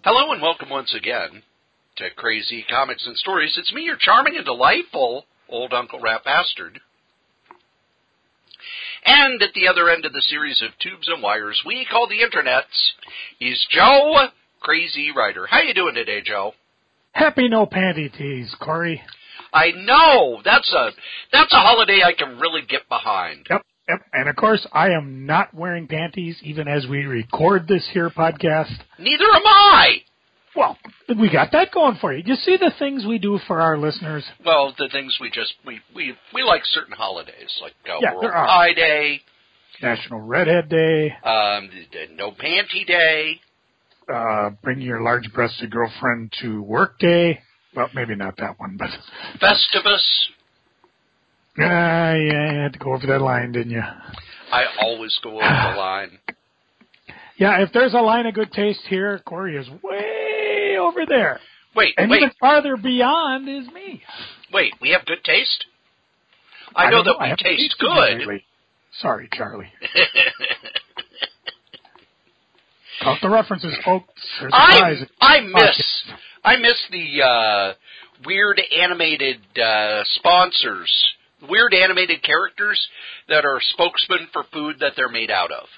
Hello and welcome once again to Crazy Comics and Stories. It's me, your charming and delightful old Uncle Rat Bastard. And at the other end of the series of tubes and wires we call the internets is Joe Crazy Writer. How you doing today, Joe? Happy no panty teas, Corey. I know! That's a holiday I can really get behind. Yep. And of course, I am not wearing panties even as we record this here podcast. Neither am I! Well, we got that going for you. You see the things we do for our listeners? Well, the things we like certain holidays, like World there are. Pie Day, National Redhead Day, No Panty Day, Bring Your Large-Breasted Girlfriend to Work Day. Well, maybe not that one, but... Festivus. Yeah, you had to go over that line, didn't you? I always go over the line. Yeah, if there's a line of good taste here, Corey is way over there. Wait. Even farther beyond is me. Wait, we have good taste? I know that we taste good. Sorry, Charlie. Count the references, folks. I miss the weird animated sponsors, weird animated characters that are spokesmen for food that they're made out of.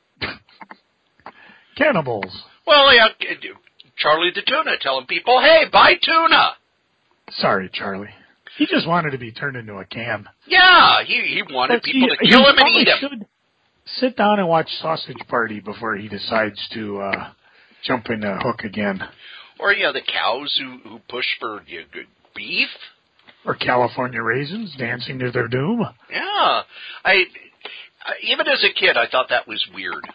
Cannibals. Well, yeah, Charlie the Tuna telling people, hey, buy tuna. Sorry, Charlie. He just wanted to be turned into a can. Yeah, he wanted people to kill him and eat him. Should sit down and watch Sausage Party before he decides to jump in the hook again. Or, the cows who push for good beef. Or California raisins dancing to their doom. Yeah. I even as a kid, I thought that was weird.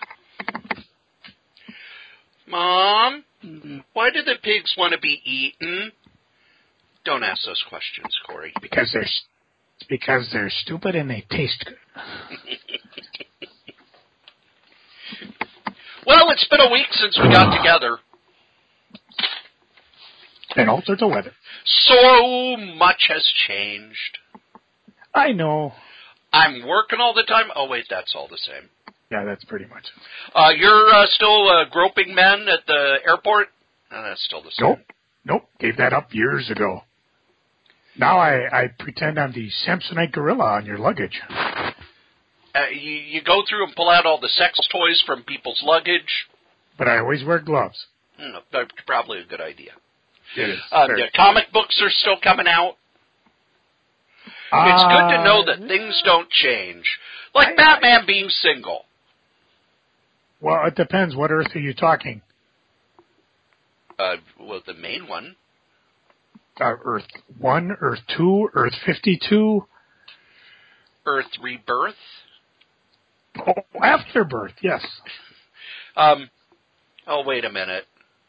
Mom, why do the pigs want to be eaten? Don't ask those questions, Corey. Because they're stupid and they taste good. Well, it's been a week since we got together. And all sorts of weather. So much has changed. I know. I'm working all the time. Oh, wait, that's all the same. Yeah, that's pretty much it. You're still groping men at the airport? That's still the same. Nope. Gave that up years ago. Now I pretend I'm the Samsonite gorilla on your luggage. You go through and pull out all the sex toys from people's luggage. But I always wear gloves. That's probably a good idea. It is. The comic books are still coming out. It's good to know that things don't change. Like Batman being single. Well, it depends. What Earth are you talking? Well, the main one. Earth 1, Earth 2, Earth 52. Earth Rebirth. Oh, Afterbirth, yes. Oh, wait a minute.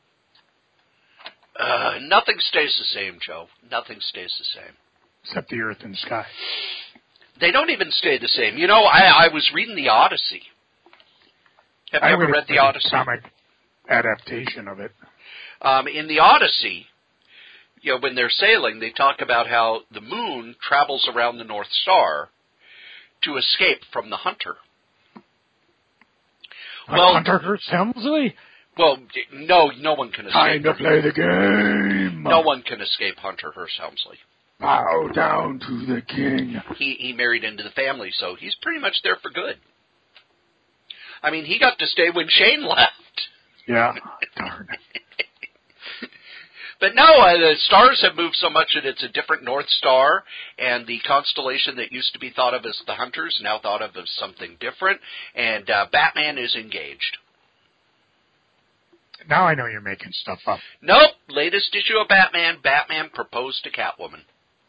Nothing stays the same, Joe. Nothing stays the same. Except the earth and sky. They don't even stay the same. I was reading the Odyssey. Have you ever read the Odyssey? Comic adaptation of it. In the Odyssey, when they're sailing, they talk about how the moon travels around the North Star to escape from the hunter. Hunter Hearst Helmsley? Well, no one can escape. Time to play the game. No one can escape Hunter Hearst Helmsley. Bow down to the king. He married into the family, so he's pretty much there for good. I mean, he got to stay when Shane left. Yeah, darn. But no, the stars have moved so much that it's a different North Star, and the constellation that used to be thought of as the Hunters now thought of as something different, and Batman is engaged. Now I know you're making stuff up. Nope. Latest issue of Batman proposed to Catwoman.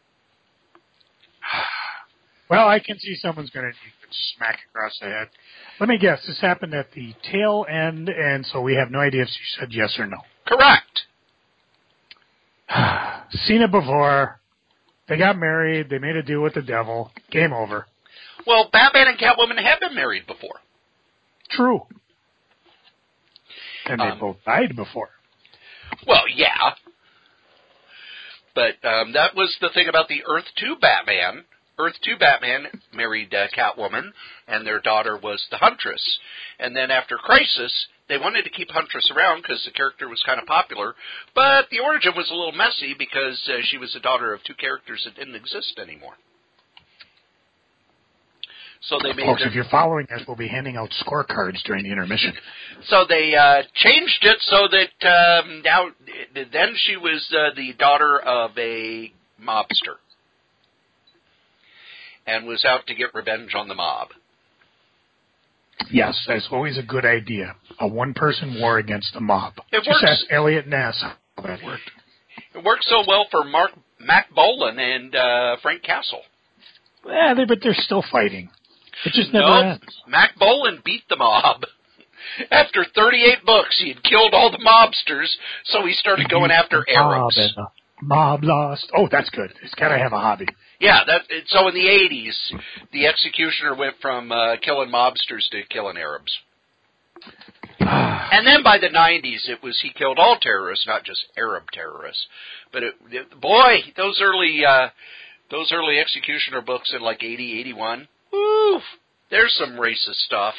Well, I can see someone's going to smack across the head. Let me guess. This happened at the tail end, and so we have no idea if she said yes or no. Correct. Seen it before. They got married. They made a deal with the devil. Game over. Well, Batman and Catwoman have been married before. True. And they both died before. Well, yeah. But that was the thing about the Earth 2 Batman. Earth 2 Batman married Catwoman, and their daughter was the Huntress. And then after Crisis, they wanted to keep Huntress around because the character was kind of popular, but the origin was a little messy because she was the daughter of two characters that didn't exist anymore. So they made Folks, if you're following us, we'll be handing out scorecards during the intermission. So they changed it so that now then she was the daughter of a mobster and was out to get revenge on the mob. Yes, that's always a good idea. A one-person war against the mob. It Just works. ask Elliot Ness how that worked. It worked so well for Mac Bolan and Frank Castle. Yeah, but they're still fighting. It just never ends. Mac Bolan beat the mob. After 38 books, he had killed all the mobsters, so he started going after Arabs. And the mob lost. Oh, that's good. It's got to have a hobby. Yeah, so in the 80s, the Executioner went from killing mobsters to killing Arabs. And then by the 90s, it was he killed all terrorists, not just Arab terrorists. But boy, those early Executioner books in like 80, 81, woo, there's some racist stuff.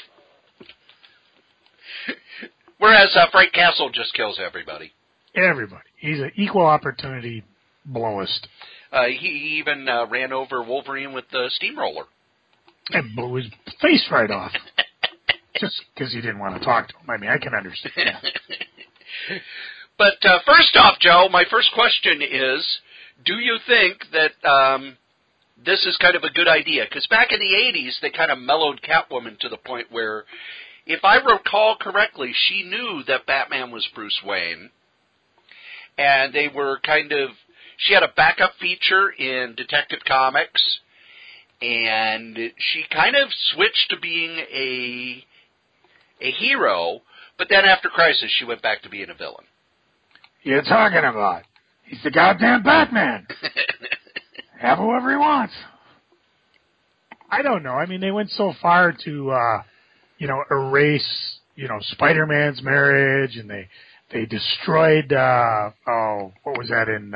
Whereas Frank Castle just kills everybody. Everybody. He's an equal opportunity blowist. He even ran over Wolverine with the steamroller. And blew his face right off. Just because he didn't want to talk to him. I mean, I can understand. But first off, Joe, my first question is, do you think that this is kind of a good idea? Because back in the 80s, they kind of mellowed Catwoman to the point where, if I recall correctly, she knew that Batman was Bruce Wayne. And they were she had a backup feature in Detective Comics, and she kind of switched to being a hero, but then after Crisis, she went back to being a villain. You're talking about? He's the goddamn Batman. Have whoever he wants. I don't know. I mean, they went so far to, erase, Spider-Man's marriage, and they destroyed, what was that in,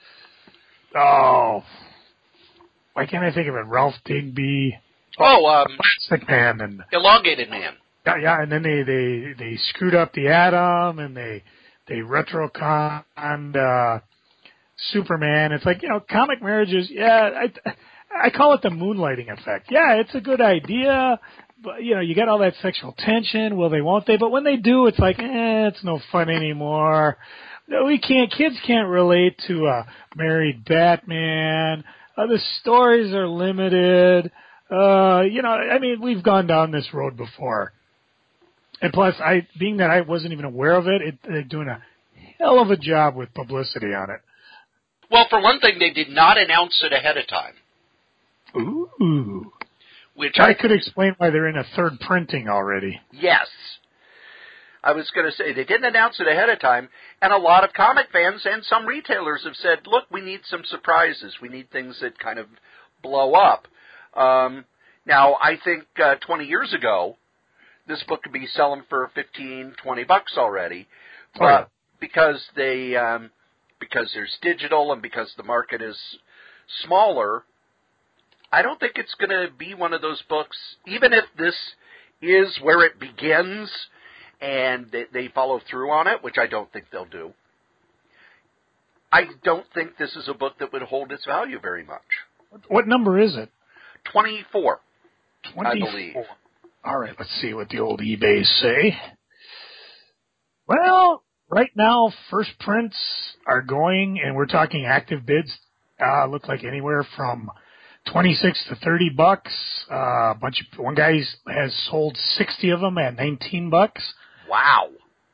why can't I think of it? Ralph Digby. Plastic Man. And Elongated Man. Yeah, and then they screwed up the Atom, and they retroconned Superman. It's like, comic marriages, I call it the moonlighting effect. Yeah, it's a good idea, but, you got all that sexual tension. Will they, won't they? But when they do, it's like, it's no fun anymore. No, kids can't relate to a married Batman. The stories are limited. We've gone down this road before. And plus, being that I wasn't even aware of it, they're doing a hell of a job with publicity on it. Well, for one thing, they did not announce it ahead of time. Ooh. Which I could explain why they're in a third printing already. Yes. I was going to say, they didn't announce it ahead of time, and a lot of comic fans and some retailers have said, look, we need some surprises. We need things that kind of blow up. Now, I think 20 years ago, this book could be selling for $15, $20 already. But because because there's digital and because the market is smaller, I don't think it's going to be one of those books, even if this is where it begins and they follow through on it, which I don't think they'll do. I don't think this is a book that would hold its value very much. What number is it? 24, 24. I believe. All right, let's see what the old eBays say. Well, right now, first prints are going, and we're talking active bids, look like anywhere from $26 to $30. One guy has sold 60 of them at $19. Wow.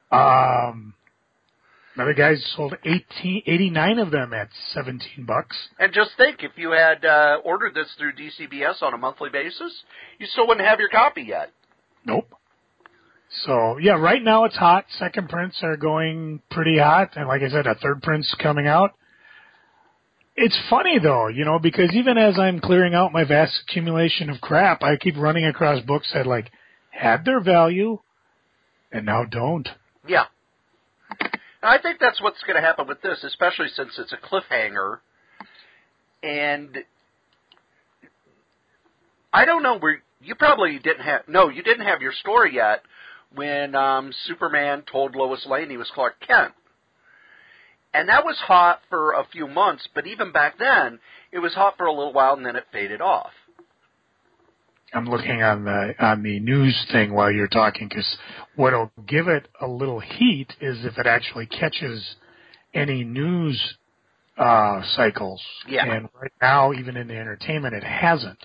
Another guy's sold 89 of them at $17. And just think, if you had ordered this through DCBS on a monthly basis, you still wouldn't have your copy yet. Nope. So, yeah, right now it's hot. Second prints are going pretty hot. And like I said, a third print's coming out. It's funny, though, because even as I'm clearing out my vast accumulation of crap, I keep running across books that, had their value and now don't. Yeah. And I think that's what's going to happen with this, especially since it's a cliffhanger. And I don't know where you probably didn't have. No, you didn't have your story yet when Superman told Lois Lane he was Clark Kent, and that was hot for a few months. But even back then, it was hot for a little while, and then it faded off. I'm looking on the news thing while you're talking, because what'll give it a little heat is if it actually catches any news cycles. Yeah. And right now, even in the entertainment, it hasn't.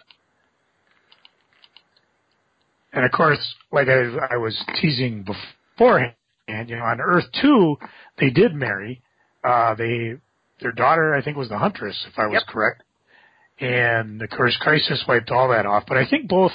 And of course, like I was teasing beforehand, on Earth 2, they did marry. Their daughter, I think, was the Huntress, if I was correct. And of course, Crisis wiped all that off. But I think both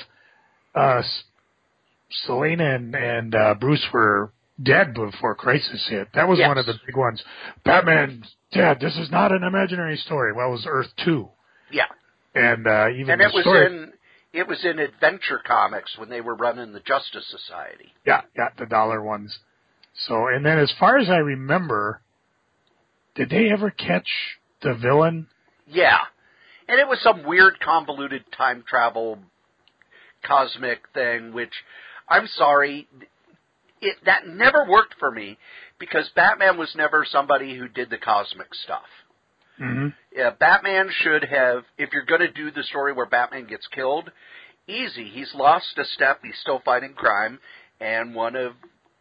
Selena and Bruce were dead before Crisis hit. That was one of the big ones. Batman dead. This is not an imaginary story. Well, it was Earth 2. Yeah. And even it was in Adventure Comics when they were running the Justice Society. Yeah, the dollar ones. So, and then as far as I remember, did they ever catch the villain? Yeah. And it was some weird, convoluted time travel cosmic thing, which, I'm sorry, that never worked for me, because Batman was never somebody who did the cosmic stuff. Mm-hmm. Yeah, Batman should have, if you're going to do the story where Batman gets killed, easy. He's lost a step, he's still fighting crime, and one of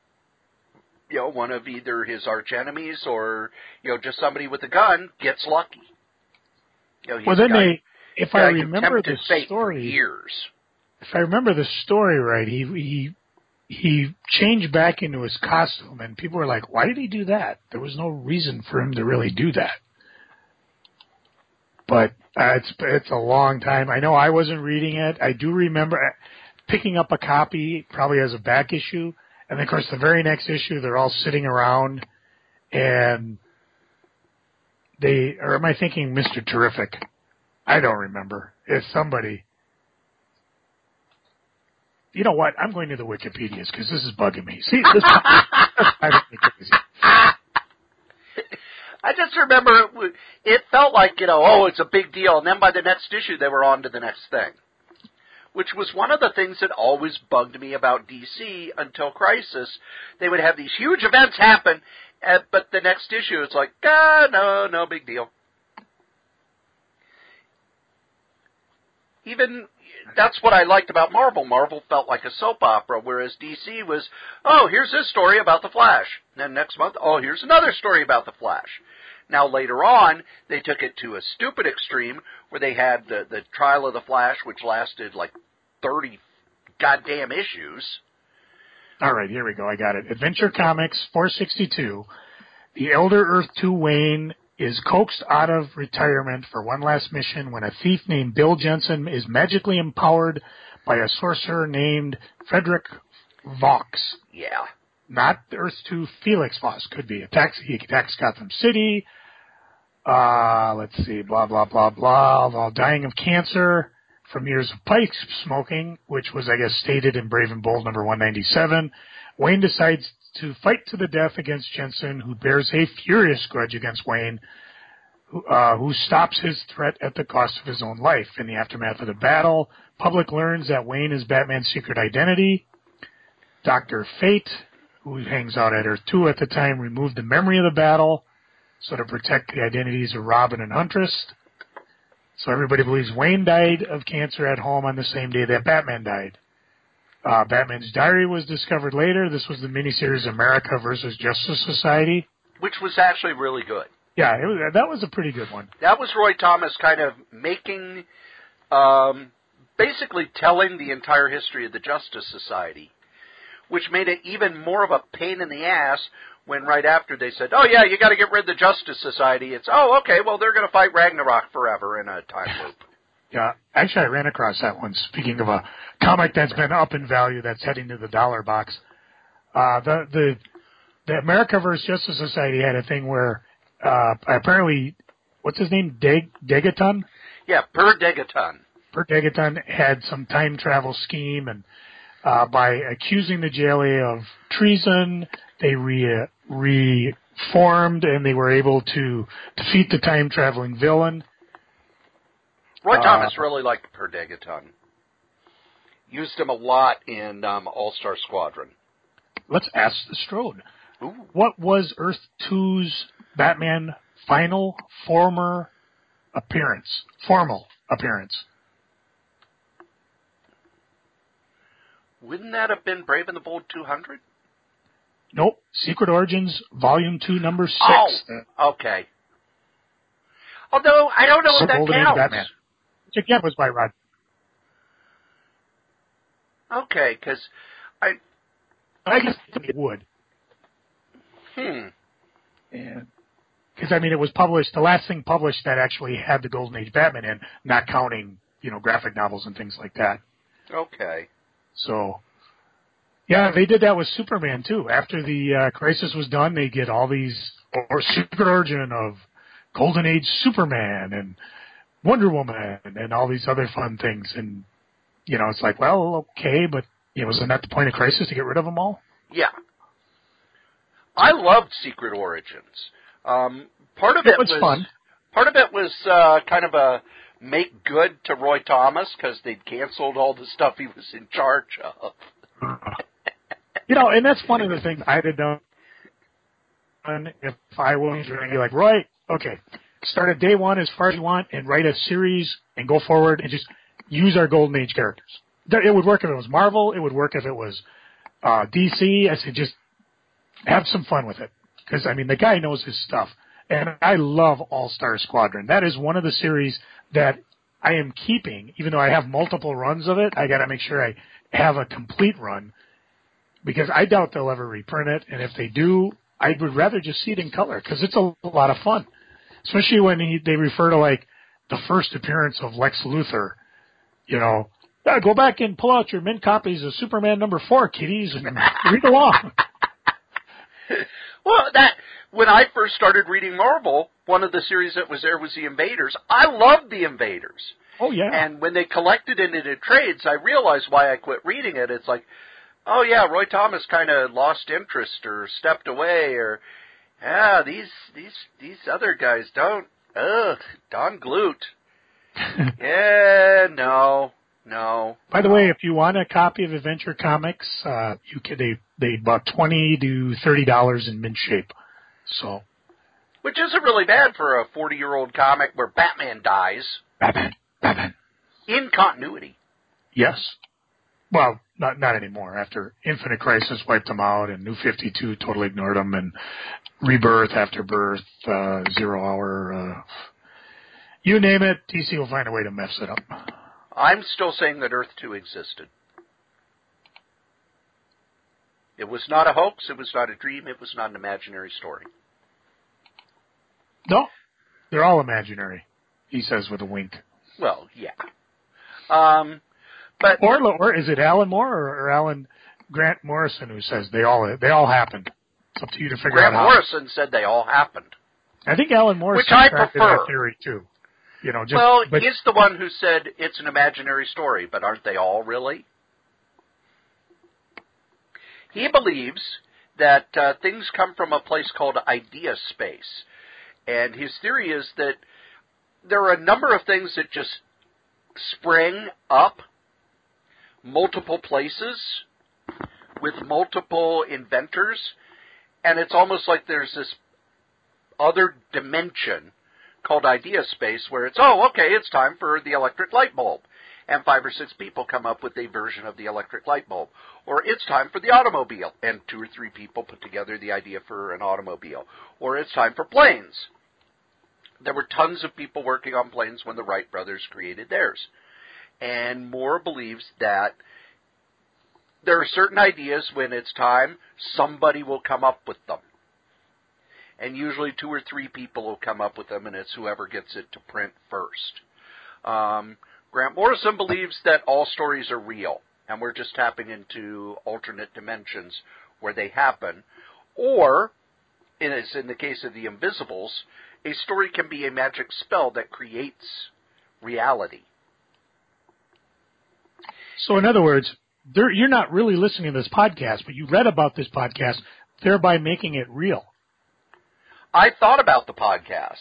either his archenemies or, just somebody with a gun gets lucky. Well, then if I remember the story, years. If I remember the story right, he changed back into his costume, and people were like, "Why did he do that?" There was no reason for him to really do that. But it's a long time. I know I wasn't reading it. I do remember picking up a copy, probably as a back issue, and then, of course, the very next issue, they're all sitting around, and or am I thinking Mr. Terrific? I don't remember. It's somebody. You know what? I'm going to the Wikipedias because this is bugging me. See, this driving me crazy. I just remember it felt like, it's a big deal. And then by the next issue, they were on to the next thing, which was one of the things that always bugged me about DC until Crisis. They would have these huge events happen, but the next issue, it's like, no big deal. Even, that's what I liked about Marvel. Marvel felt like a soap opera, whereas DC was, here's this story about the Flash. And then next month, here's another story about the Flash. Now, later on, they took it to a stupid extreme where they had the trial of the Flash, which lasted like 30 goddamn issues. All right, here we go. I got it. Adventure Comics 462. The Elder Earth 2 Wayne is coaxed out of retirement for one last mission when a thief named Bill Jensen is magically empowered by a sorcerer named Frederick Vox. Yeah. Not Earth 2 Felix Vox. Could be. He attacks Gotham City. Let's see. Blah, blah, blah, blah. While dying of cancer from years of pipe smoking, which was, I guess, stated in Brave and Bold number 197, Wayne decides to fight to the death against Jensen, who bears a furious grudge against Wayne, who stops his threat at the cost of his own life. In the aftermath of the battle, public learns that Wayne is Batman's secret identity. Dr. Fate, who hangs out at Earth 2 at the time, removed the memory of the battle so to protect the identities of Robin and Huntress. So everybody believes Wayne died of cancer at home on the same day that Batman died. Batman's diary was discovered later. This was the miniseries America versus Justice Society, which was actually really good. Yeah, that was a pretty good one. That was Roy Thomas kind of making, basically telling the entire history of the Justice Society, which made it even more of a pain in the ass when right after they said, you got to get rid of the Justice Society. It's, okay, well, they're going to fight Ragnarok forever in a time loop. Yeah, actually, I ran across that one. Speaking of a comic that's been up in value, that's heading to the dollar box. The America vs. Justice Society had a thing where apparently, what's his name, Degaton? Yeah, Per Degaton. Per Degaton had some time travel scheme, and by accusing the JLA of treason, they reformed, and they were able to defeat the time traveling villain. Roy Thomas really liked Per Degaton. Used him a lot in All-Star Squadron. Let's ask the Strode. Ooh. What was Earth 2's Batman formal appearance? Wouldn't that have been Brave and the Bold 200? Nope. Secret Origins, Volume 2, Number 6. Oh, okay. Although, I don't know if that Golden Age counts. Batman. Which again was by Rod. Okay, because I guess it would. Because, I mean, it was published, the last thing published that actually had the Golden Age Batman in, not counting, graphic novels and things like that. Okay. So, yeah, they did that with Superman, too. After the Crisis was done, they get all these, or Secret Origin of Golden Age Superman and Wonder Woman and all these other fun things. And, it's like, well, okay, but, wasn't that the point of Crisis, to get rid of them all? Yeah. I loved Secret Origins. Part of it was fun. Part of it was kind of a make good to Roy Thomas because they'd canceled all the stuff he was in charge of. And that's one of the things I'd have done if I was going to be like, Roy, okay, start at day one as far as you want and write a series and go forward and just use our Golden Age characters. It would work if it was Marvel. It would work if it was DC. I said just have some fun with it. Because, I mean, the guy knows his stuff. And I love All-Star Squadron. That is one of the series that I am keeping. Even though I have multiple runs of it, I got to make sure I have a complete run. Because I doubt they'll ever reprint it. And if they do, I would rather just see it in color. Because it's a lot of fun. Especially when they refer to, like, the first appearance of Lex Luthor. Go back and pull out your mint copies of Superman #4, kiddies, and read along. Well, when I first started reading Marvel, one of the series that was there was The Invaders. I loved The Invaders. Oh, yeah. And when they collected it in trades, I realized why I quit reading it. It's like, oh, yeah, Roy Thomas kind of lost interest or stepped away or, yeah, these other guys don't. Ugh, Don Glut. Yeah, no. By the way, if you want a copy of Adventure Comics, they about $20 to $30 in mint shape. So, which isn't really bad for a 40-year-old comic where Batman dies. Batman. In continuity. Yes. Well, not anymore. After Infinite Crisis wiped them out, and New 52 totally ignored them, and Rebirth, After Birth, Zero Hour, you name it, DC will find a way to mess it up. I'm still saying that Earth 2 existed. It was not a hoax. It was not a dream. It was not an imaginary story. No, they're all imaginary, he says with a wink. Well, yeah. But or is it Alan Moore or Alan Grant Morrison who says they all happened? It's up to you to figure out how. Grant Morrison said they all happened. I think Alan Morrison which I prefer. That theory too. He's the one who said it's an imaginary story, but aren't they all really? He believes that things come from a place called idea space. And his theory is that there are a number of things that just spring up multiple places with multiple inventors, and it's almost like there's this other dimension called idea space where it's time for the electric light bulb. And 5 or 6 people come up with a version of the electric light bulb. Or it's time for the automobile, and 2 or 3 people put together the idea for an automobile. Or it's time for planes. There were tons of people working on planes when the Wright brothers created theirs. And Moore believes that there are certain ideas when it's time, somebody will come up with them. And usually 2 or 3 people will come up with them, and it's whoever gets it to print first. Grant Morrison believes that all stories are real, and we're just tapping into alternate dimensions where they happen. Or, as in the case of the Invisibles, a story can be a magic spell that creates reality. So in other words, you're not really listening to this podcast, but you read about this podcast, thereby making it real. I thought about the podcast.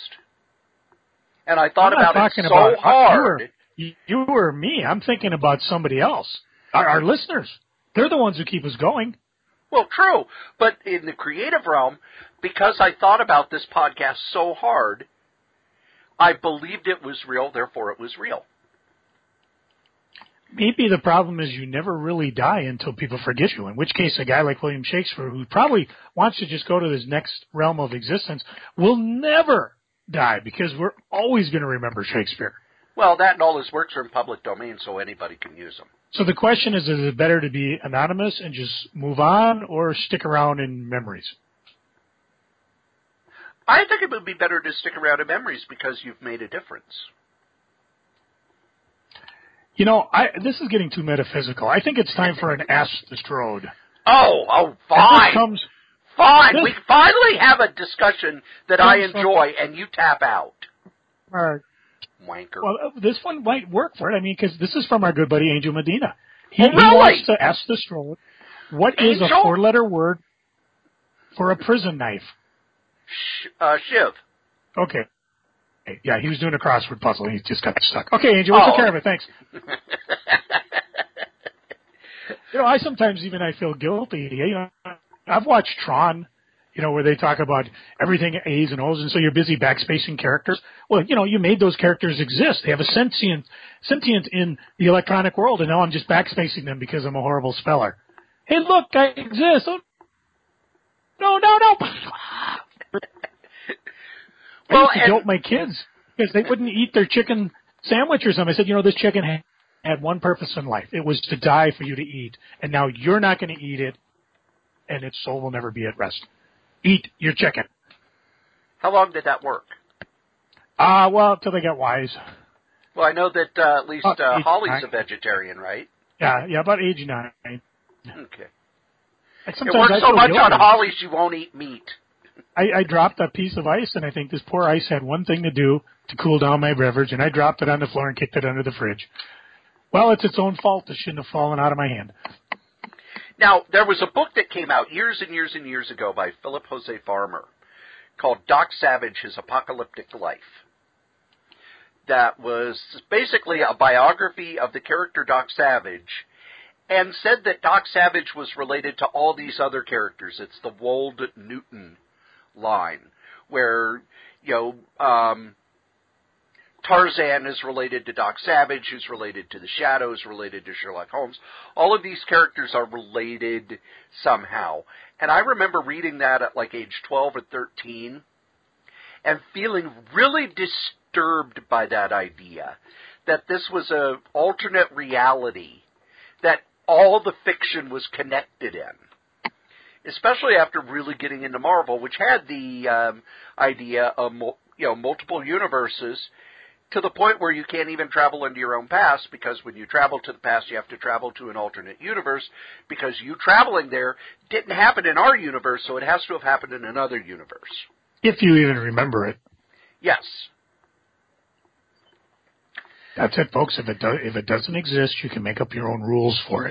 And I thought about it so hard. You or me. I'm thinking about somebody else. Our listeners. They're the ones who keep us going. Well, true. But in the creative realm, because I thought about this podcast so hard, I believed it was real, therefore it was real. Maybe the problem is you never really die until people forget you, in which case a guy like William Shakespeare, who probably wants to just go to his next realm of existence, will never die because we're always going to remember Shakespeare. Well, that and all his works are in public domain, so anybody can use them. So the question is it better to be anonymous and just move on or stick around in memories? I think it would be better to stick around in memories because you've made a difference. You know, this is getting too metaphysical. I think it's time for an Ask the Strode. Oh, fine. Fine. We finally have a discussion that I enjoy, and you tap out. Wanker. Well, this one might work for it. I mean, because this is from our good buddy Angel Medina. He really? wants to ask the Strode, what is Angel? a four-letter word for a prison knife? Shiv. Okay. Yeah, he was doing a crossword puzzle, and he just got stuck. Okay, Angel, we took care of it. Thanks. You know, I sometimes even I feel guilty. You know, I've watched Tron, you know, where they talk about everything A's and O's, and so you're busy backspacing characters. Well, you know, you made those characters exist. They have a sentient in the electronic world, and now I'm just backspacing them because I'm a horrible speller. Hey, look, I exist. Oh, no. I used to joke my kids because they wouldn't eat their chicken sandwich or something. I said, you know, this chicken had one purpose in life. It was to die for you to eat. And now you're not going to eat it, and its soul will never be at rest. Eat your chicken. How long did that work? Well, until they got wise. Well, I know that at least Holly's a vegetarian, right? Yeah, about age 9. Okay. It works so much on Holly she won't eat meat. I dropped a piece of ice, and I think this poor ice had one thing to do to cool down my beverage, and I dropped it on the floor and kicked it under the fridge. Well, it's its own fault. It shouldn't have fallen out of my hand. Now, there was a book that came out years and years and years ago by Philip Jose Farmer called Doc Savage, His Apocalyptic Life. That was basically a biography of the character Doc Savage, and said that Doc Savage was related to all these other characters. It's the Wold Newton line, where, you know, Tarzan is related to Doc Savage, who's related to the Shadows, related to Sherlock Holmes. All of these characters are related somehow. And I remember reading that at like age 12 or 13 and feeling really disturbed by that idea, that this was an alternate reality, that all the fiction was connected in. Especially after really getting into Marvel, which had the idea of multiple universes, to the point where you can't even travel into your own past, because when you travel to the past, you have to travel to an alternate universe, because you traveling there didn't happen in our universe, so it has to have happened in another universe. If you even remember it. Yes. That's it, folks. If it doesn't exist, you can make up your own rules for it.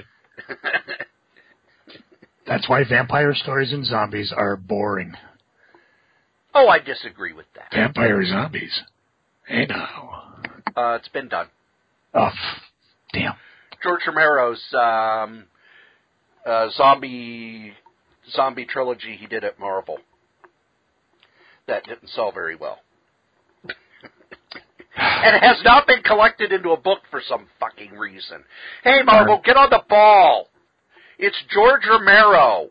That's why vampire stories and zombies are boring. Oh, I disagree with that. Vampire zombies. Hey now. It's been done. Oh, damn. George Romero's zombie trilogy he did at Marvel. That didn't sell very well. And it has not been collected into a book for some fucking reason. Hey, Marvel, get on the ball. It's George Romero.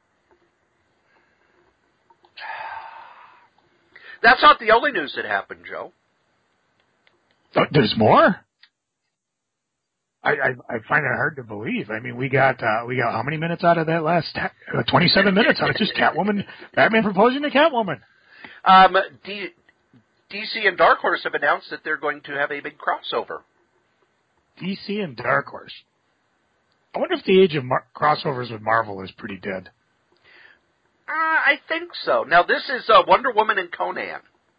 That's not the only news that happened, Joe. There's more? I find it hard to believe. I mean, we got how many minutes out of that last 27 minutes out of just Catwoman, Batman proposing to Catwoman. DC and Dark Horse have announced that they're going to have a big crossover. DC and Dark Horse. I wonder if the age of crossovers with Marvel is pretty dead. I think so. Now, this is Wonder Woman and Conan.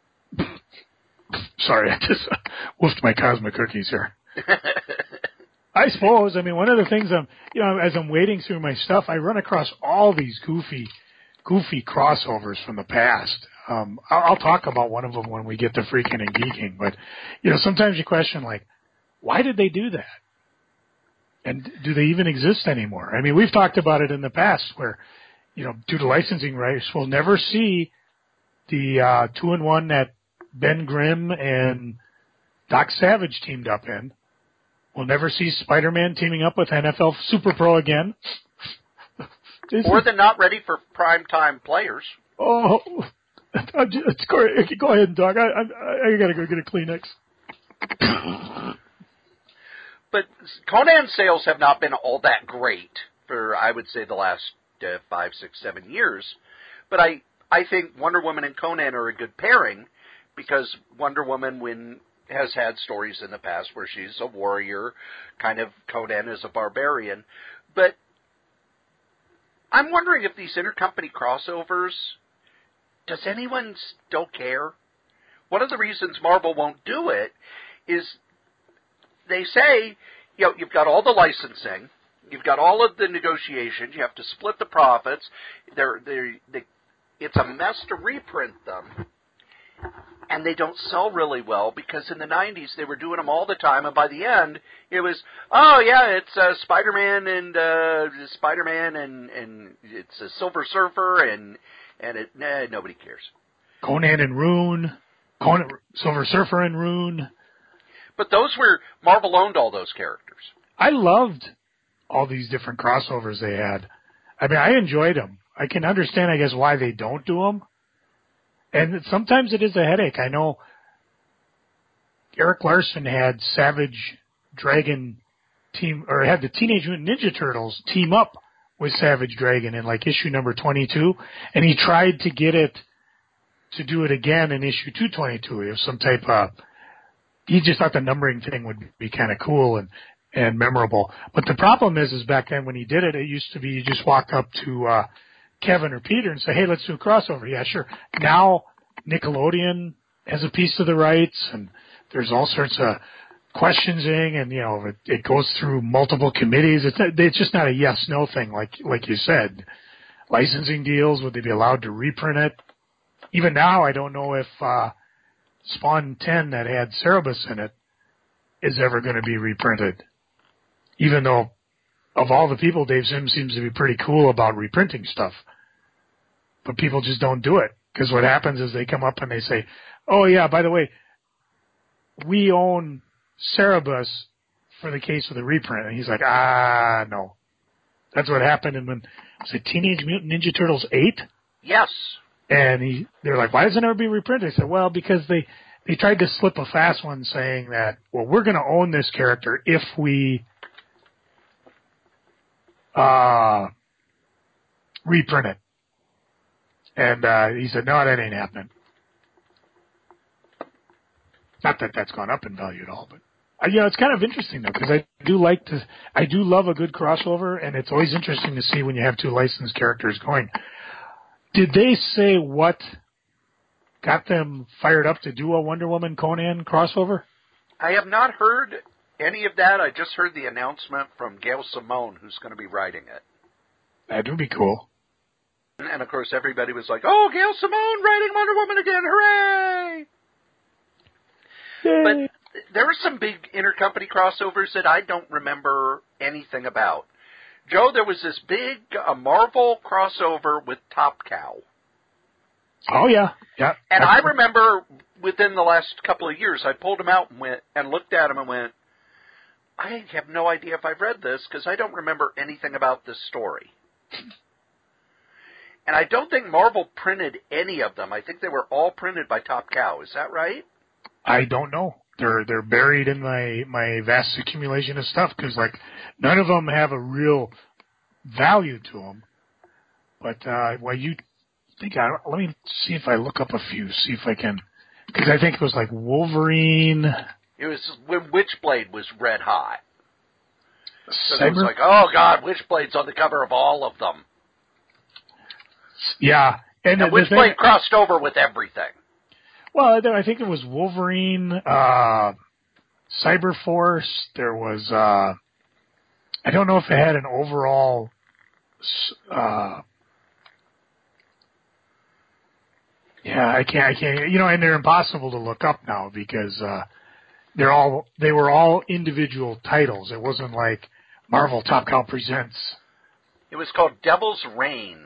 Sorry, I just woofed my cosmic cookies here. I suppose. I mean, one of the things as I'm wading through my stuff, I run across all these goofy crossovers from the past. I'll talk about one of them when we get to freaking and geeking. But sometimes you question, like, why did they do that? And do they even exist anymore? I mean, we've talked about it in the past where, due to licensing rights, we'll never see the 2-in-1 that Ben Grimm and Doc Savage teamed up in. We'll never see Spider-Man teaming up with NFL Super Pro again. Or the not ready for primetime players. Oh, go ahead, Doc. I got to go get a Kleenex. But Conan sales have not been all that great for, I would say, the last 5, 6, 7 years. But I think Wonder Woman and Conan are a good pairing because Wonder Woman has had stories in the past where she's a warrior, kind of Conan is a barbarian. But I'm wondering if these intercompany crossovers, does anyone still care? One of the reasons Marvel won't do it is they say, you've got all the licensing, you've got all of the negotiations, you have to split the profits. It's a mess to reprint them, and they don't sell really well because in the 90s they were doing them all the time, and by the end it was, it's Spider-Man and it's a Silver Surfer and nobody cares. Conan and Rune, Silver Surfer and Rune. But Marvel owned all those characters. I loved all these different crossovers they had. I mean, I enjoyed them. I can understand, I guess, why they don't do them. And sometimes it is a headache. I know Eric Larson had Savage Dragon had the Teenage Mutant Ninja Turtles team up with Savage Dragon in like issue number 22, and he tried to get it to do it again in issue 222. It was some type of, he just thought the numbering thing would be kind of cool and memorable. But the problem is back then when he did it, it used to be you just walk up to Kevin or Peter and say, hey, let's do a crossover. Yeah, sure. Now Nickelodeon has a piece of the rights, and there's all sorts of questioning, and it goes through multiple committees. It's just not a yes/no thing, like you said. Licensing deals, would they be allowed to reprint it? Even now, I don't know if Spawn 10 that had Cerebus in it is ever going to be reprinted. Even though, of all the people, Dave Sims seems to be pretty cool about reprinting stuff. But people just don't do it. Because what happens is they come up and they say, oh yeah, by the way, we own Cerebus for the case of the reprint. And he's like, no. That's what happened in was it Teenage Mutant Ninja Turtles 8? Yes. And they're like, why doesn't it ever be reprinted? I said, well, because they tried to slip a fast one saying that, well, we're going to own this character if we reprint it. And he said, no, that ain't happening. Not that that's gone up in value at all, but it's kind of interesting though, because I do love a good crossover, and it's always interesting to see when you have two licensed characters going. Did they say what got them fired up to do a Wonder Woman Conan crossover? I have not heard any of that. I just heard the announcement from Gail Simone, who's going to be writing it. That would be cool. And of course, everybody was like, "Oh, Gail Simone writing Wonder Woman again! Hooray!" Yay. But there were some big intercompany crossovers that I don't remember anything about. Joe, there was this big Marvel crossover with Top Cow. Oh, yeah. Yeah. And I remember within the last couple of years, I pulled him out and looked at him and went, I have no idea if I've read this because I don't remember anything about this story. And I don't think Marvel printed any of them. I think they were all printed by Top Cow. Is that right? I don't know. They're buried in my vast accumulation of stuff because none of them have a real value to them. But you think let me see if I look up a few, see if I can, because I think it was like Wolverine. It was when Witchblade was red hot. So it was like, oh God, Witchblade's on the cover of all of them. Yeah, and Witchblade crossed over with everything. Well, I think it was Wolverine, Cyberforce. There was, I don't know if it had an overall, I can't, and they're impossible to look up now because, they were all individual titles. It wasn't like, Marvel Top Cow presents. It was called Devil's Reign.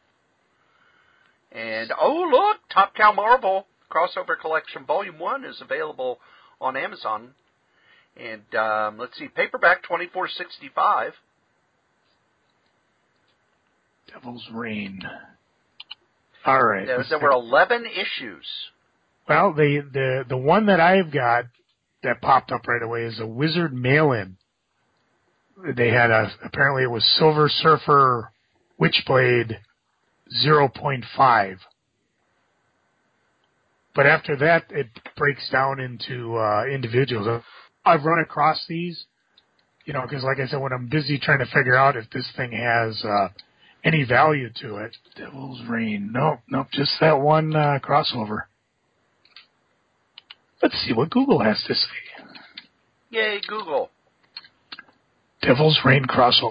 And, oh, look, Top Cow Marvel Crossover Collection Volume 1 is available on Amazon. And, let's see, paperback $24.65. Devil's Reign. All right. There were 11 issues. Well, the one that I've got that popped up right away is a Wizard mail-in. They had apparently it was Silver Surfer Witchblade 0.5. But after that, it breaks down into individuals. I've run across these, because like I said, when I'm busy trying to figure out if this thing has any value to it. Devil's Reign. Nope, just that one crossover. Let's see what Google has to say. Yay, Google. Devil's Reign crossover.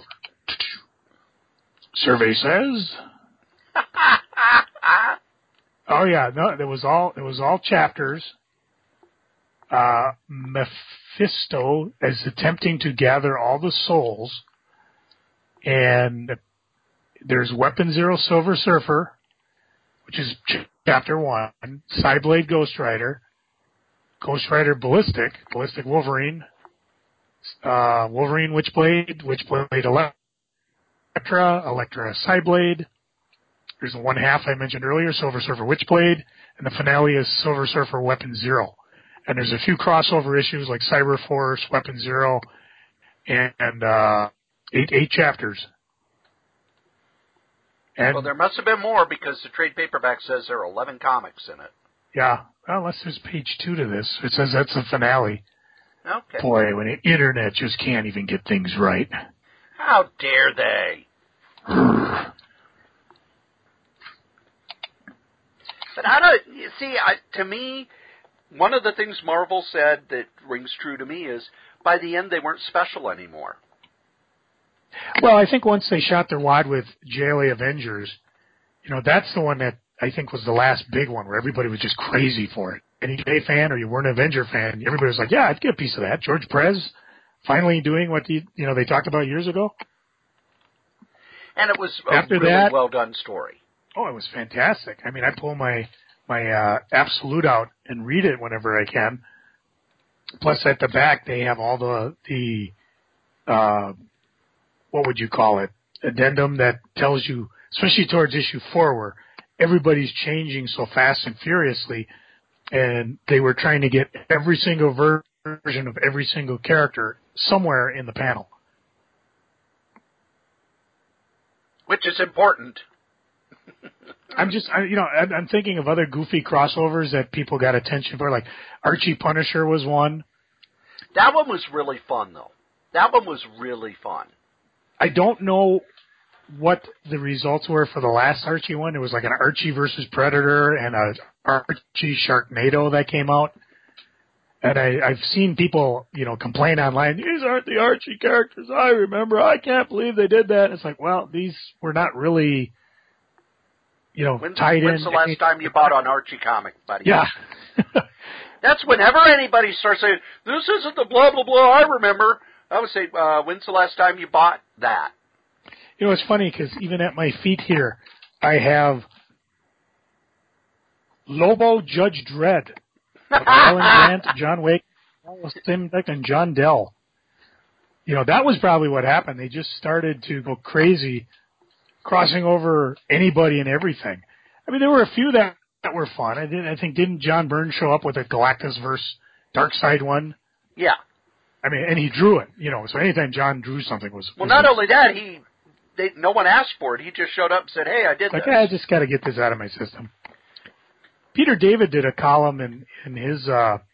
Survey says. Oh yeah, no, it was all chapters. Mephisto is attempting to gather all the souls, and there's Weapon Zero Silver Surfer, which is chapter 1. Cyblade Ghost Rider Ballistic Wolverine, Wolverine Witchblade Elektra Cyblade. There's the 1/2 I mentioned earlier, Silver Surfer Witchblade, and the finale is Silver Surfer Weapon Zero. And there's a few crossover issues like Cyber Force, Weapon Zero, and 8 chapters. And, well, there must have been more because the trade paperback says there are 11 comics in it. Yeah, well, unless there's page 2 to this. It says that's the finale. Okay. Boy, when the internet just can't even get things right. How dare they? But to me, one of the things Marvel said that rings true to me is by the end they weren't special anymore. Well, I think once they shot their wad with JLA Avengers, that's the one that I think was the last big one where everybody was just crazy for it. Any J fan or you weren't an Avenger fan, everybody was like, yeah, I'd get a piece of that. George Perez finally doing what they talked about years ago. And it was After really that, well done story. Oh, it was fantastic. I mean, I pull my Absolute out and read it whenever I can. Plus, at the back, they have all the what would you call it? Addendum that tells you, especially towards issue 4, where everybody's changing so fast and furiously, and they were trying to get every single version of every single character somewhere in the panel. Which is important. I'm thinking of other goofy crossovers that people got attention for, like Archie Punisher was one. That one was really fun, though. That one was really fun. I don't know what the results were for the last Archie one. It was like an Archie versus Predator and a Archie Sharknado that came out. And I've seen people, complain online, these aren't the Archie characters I remember. I can't believe they did that. And it's like, well, these were not really, tied in. When's the last time you bought an Archie comic, buddy? Yeah. That's whenever anybody starts saying, this isn't the blah, blah, blah I remember. I would say, when's the last time you bought that? It's funny because even at my feet here, I have Lobo Judge Dredd. Alan Grant, John Wake, Simbeck, and John Dell. That was probably what happened. They just started to go crazy, crossing over anybody and everything. I mean, there were a few that were fun. I think didn't John Byrne show up with a Galactus versus Darkseid one? Yeah. I mean, and he drew it. So anytime John drew something was not only that, no one asked for it. He just showed up and said, "Hey, I did this." I just got to get this out of my system. Peter David did a column in his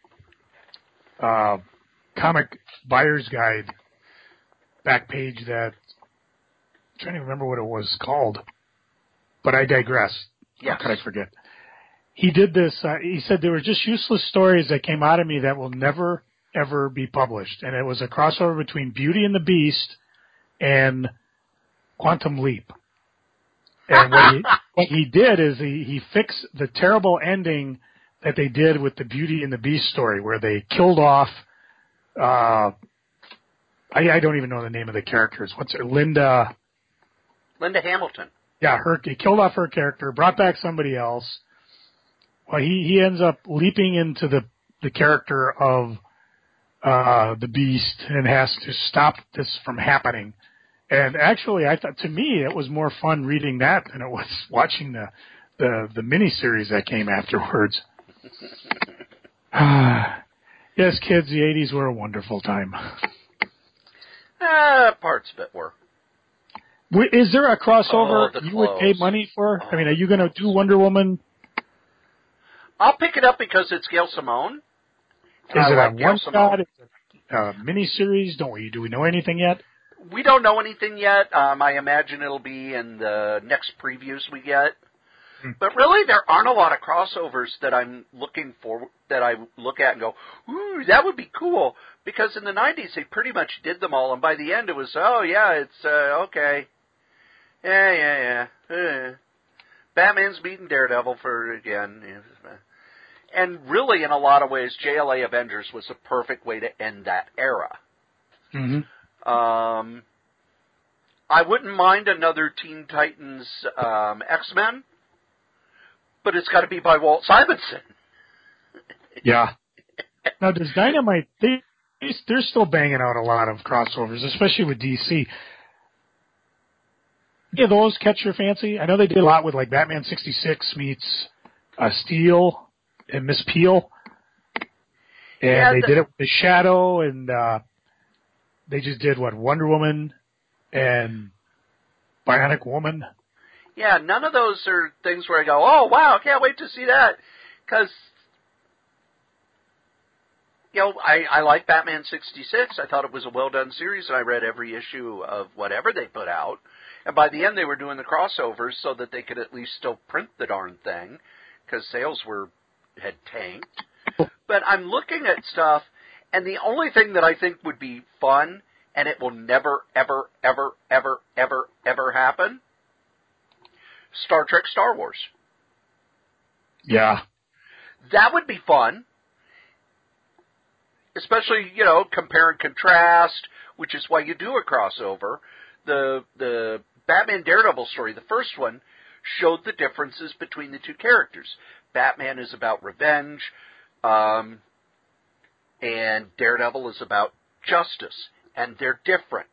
comic buyer's guide back page that I'm trying to remember what it was called, but I digress. Yes. How could I forget? He did this. He said there were just useless stories that came out of me that will never ever be published, and it was a crossover between Beauty and the Beast and Quantum Leap. And what he did is he fixed the terrible ending that they did with the Beauty and the Beast story, where they killed off I don't even know the name of the characters. What's her? Linda Hamilton. Yeah, he killed off her character, brought back somebody else. Well, he ends up leaping into the character of the Beast and has to stop this from happening. And actually, I thought, to me, it was more fun reading that than it was watching the miniseries that came afterwards. Yes, kids, the 80s were a wonderful time. Parts of it were. Is there a crossover you would pay clothes. money for? I mean, are you going to do Wonder Woman? I'll pick it up because it's Gail Simone. Is it a one-shot? Is it a miniseries? Do we know anything yet? We don't know anything yet. I imagine it'll be in the next previews we get. But really, there aren't a lot of crossovers that I'm looking for, that I look at and go, ooh, that would be cool. Because in the 90s, they pretty much did them all, and by the end it was, oh, yeah, it's, okay. Yeah. Batman's beating Daredevil again. And really, in a lot of ways, JLA Avengers was a perfect way to end that era. Mm-hmm. I wouldn't mind another Teen Titans X-Men, but it's got to be by Walt Simonson. Yeah. Now, does Dynamite, they're still banging out a lot of crossovers, especially with DC. Yeah, those catch your fancy? I know they did a lot with, like, Batman 66 meets Steel and Miss Peel. And they did it with The Shadow, and they just did, Wonder Woman and Bionic Woman. Yeah, none of those are things where I go, oh, wow, can't wait to see that. Because, I like Batman 66. I thought it was a well-done series, and I read every issue of whatever they put out. And by the end, they were doing the crossovers so that they could at least still print the darn thing, because sales had tanked. But I'm looking at stuff, and the only thing that I think would be fun, and it will never, ever, ever, ever, ever, ever happen, Star Trek, Star Wars. Yeah. That would be fun. Especially, compare and contrast, which is why you do a crossover. The Batman Daredevil story, the first one, showed the differences between the two characters. Batman is about revenge, and Daredevil is about justice, and they're different.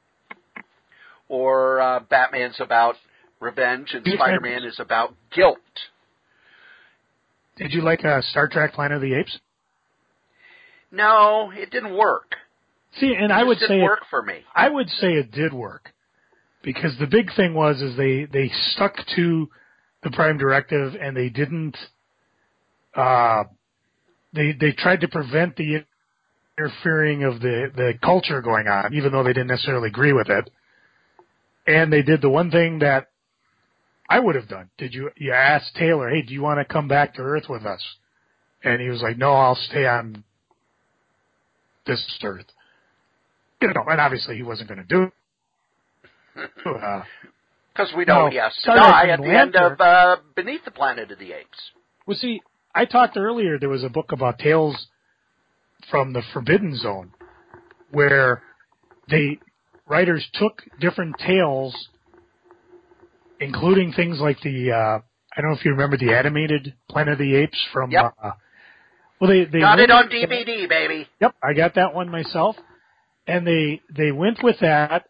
Or Batman's about revenge, and Spider-Man is about guilt. Did you like Star Trek Planet of the Apes? No, it didn't work. See, and I would say it work for me. I would say it did work, because the big thing was they stuck to the Prime Directive, and they didn't. They tried to prevent the interfering of the culture going on, even though they didn't necessarily agree with it. And they did the one thing that I would have done. You asked Taylor, hey, do you want to come back to Earth with us? And he was like, no, I'll stay on this Earth. And obviously he wasn't going to do it. Because we know he has to die at the end of Beneath the Planet of the Apes. Well, see, I talked earlier, there was a book about Tales from the Forbidden Zone, where writers took different tales, including things like I don't know if you remember the animated Planet of the Apes from... Yep. They got it on DVD, baby. Yep, I got that one myself. And they went with that,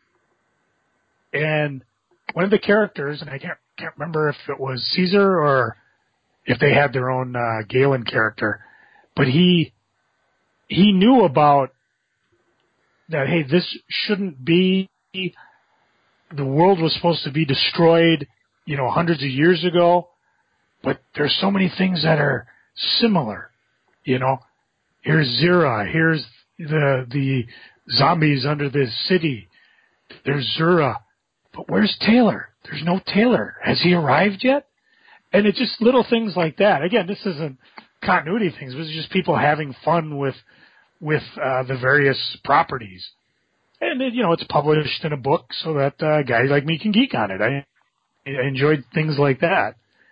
and one of the characters, and I can't remember if it was Caesar or if they had their own Galen character, but he knew about that, hey, this shouldn't be, the world was supposed to be destroyed, hundreds of years ago, but there's so many things that are similar, Here's Zira, here's the zombies under this city, there's Zura, but where's Taylor? There's no Taylor. Has he arrived yet? And it's just little things like that. Again, this isn't continuity things. This is just people having fun with the various properties. And, it's published in a book so that guys like me can geek on it. I enjoyed things like that.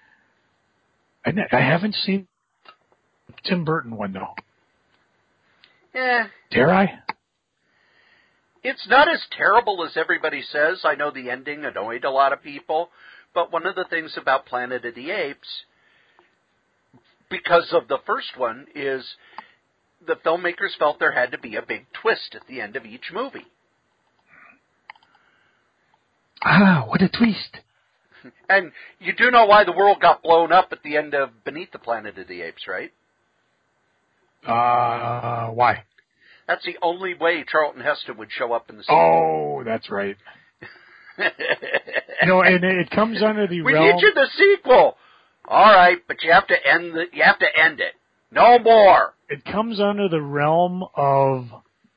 I haven't seen Tim Burton one, though. Yeah. Dare I? It's not as terrible as everybody says. I know the ending annoyed a lot of people, but one of the things about Planet of the Apes, because of the first one, is the filmmakers felt there had to be a big twist at the end of each movie. Ah, what a twist. And you do know why the world got blown up at the end of Beneath the Planet of the Apes, right? Why? That's the only way Charlton Heston would show up in the sequel. Oh, that's right. And it comes under the we realm. We need you in the sequel. All right, but you have to end it. No more. It comes under the realm of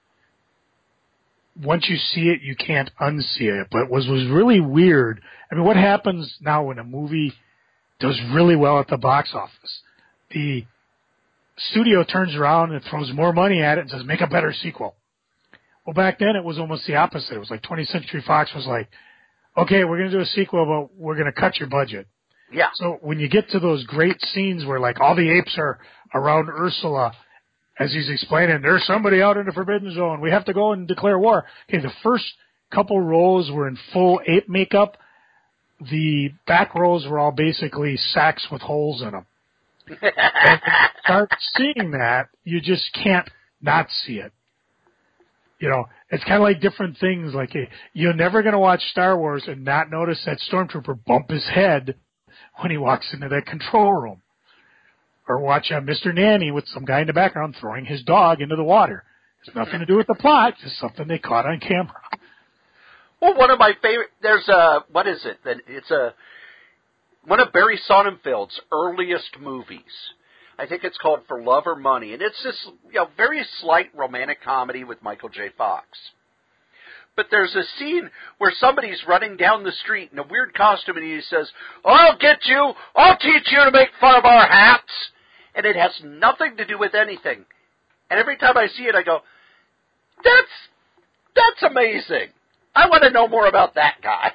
once you see it, you can't unsee it. But what was really weird, I mean, what happens now when a movie does really well at the box office? The studio turns around and throws more money at it and says, make a better sequel. Well, back then it was almost the opposite. It was like 20th Century Fox was like, okay, we're going to do a sequel, but we're going to cut your budget. Yeah. So when you get to those great scenes where like all the apes are around Ursula, as he's explaining, there's somebody out in the Forbidden Zone. We have to go and declare war. Okay, the first couple rows were in full ape makeup. The back rows were all basically sacks with holes in them. And when you start seeing that, you just can't not see it. It's kind of like different things. Like you're never going to watch Star Wars and not notice that stormtrooper bump his head when he walks into that control room. Or watch Mr. Nanny with some guy in the background throwing his dog into the water. It's nothing to do with the plot, just something they caught on camera. Well, one of my favorite, what is it? It's one of Barry Sonnenfeld's earliest movies. I think it's called For Love or Money, and it's this very slight romantic comedy with Michael J. Fox. But there's a scene where somebody's running down the street in a weird costume, and he says, "I'll get you! I'll teach you to make fun of our hats!" And it has nothing to do with anything. And every time I see it, I go, that's amazing. I want to know more about that guy.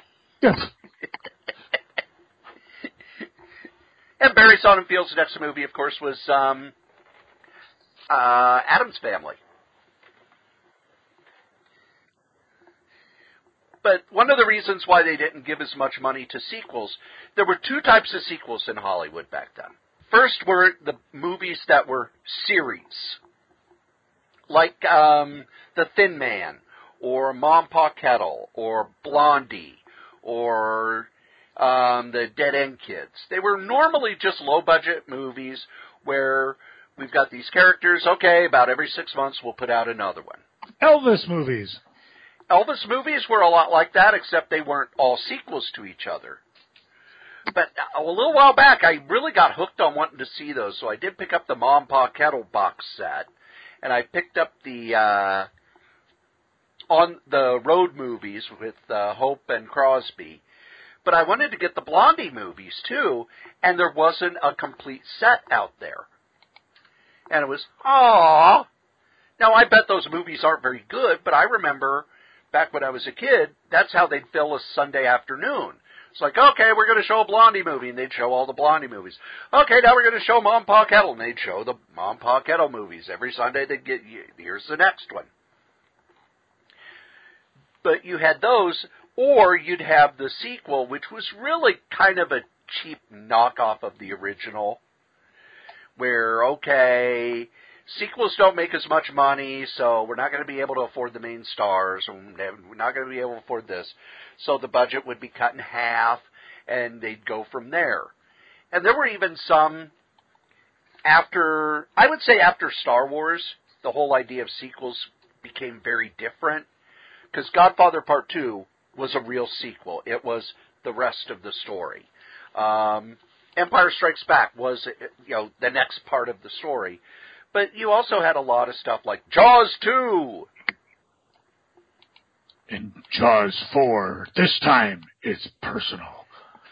And Barry Sonnenfeld's next movie, of course, was Addams Family. But one of the reasons why they didn't give as much money to sequels, there were two types of sequels in Hollywood back then. First were the movies that were series, like The Thin Man, or Mom Pa Kettle, or Blondie, or the Dead End Kids. They were normally just low-budget movies where we've got these characters, okay, about every 6 months we'll put out another one. Elvis movies. Elvis movies were a lot like that, except they weren't all sequels to each other. But a little while back, I really got hooked on wanting to see those, so I did pick up the Mom Pa Kettle box set, and I picked up the On the Road movies with Hope and Crosby. But I wanted to get the Blondie movies, too, and there wasn't a complete set out there. And it was, aww. Now, I bet those movies aren't very good, but I remember back when I was a kid, that's how they'd fill a Sunday afternoon. It's like, okay, we're going to show a Blondie movie, and they'd show all the Blondie movies. Okay, now we're going to show Mom Pa Kettle, and they'd show the Mom Pa Kettle movies. Every Sunday they'd get, here's the next one. But you had those, or you'd have the sequel, which was really kind of a cheap knockoff of the original, where, okay, sequels don't make as much money, so we're not going to be able to afford the main stars, and we're not going to be able to afford this. So the budget would be cut in half, and they'd go from there. And there were even some after Star Wars, the whole idea of sequels became very different, because Godfather Part 2 was a real sequel. It was the rest of the story. Empire Strikes Back was, the next part of the story. But you also had a lot of stuff like Jaws 2. And Jaws 4, this time it's personal.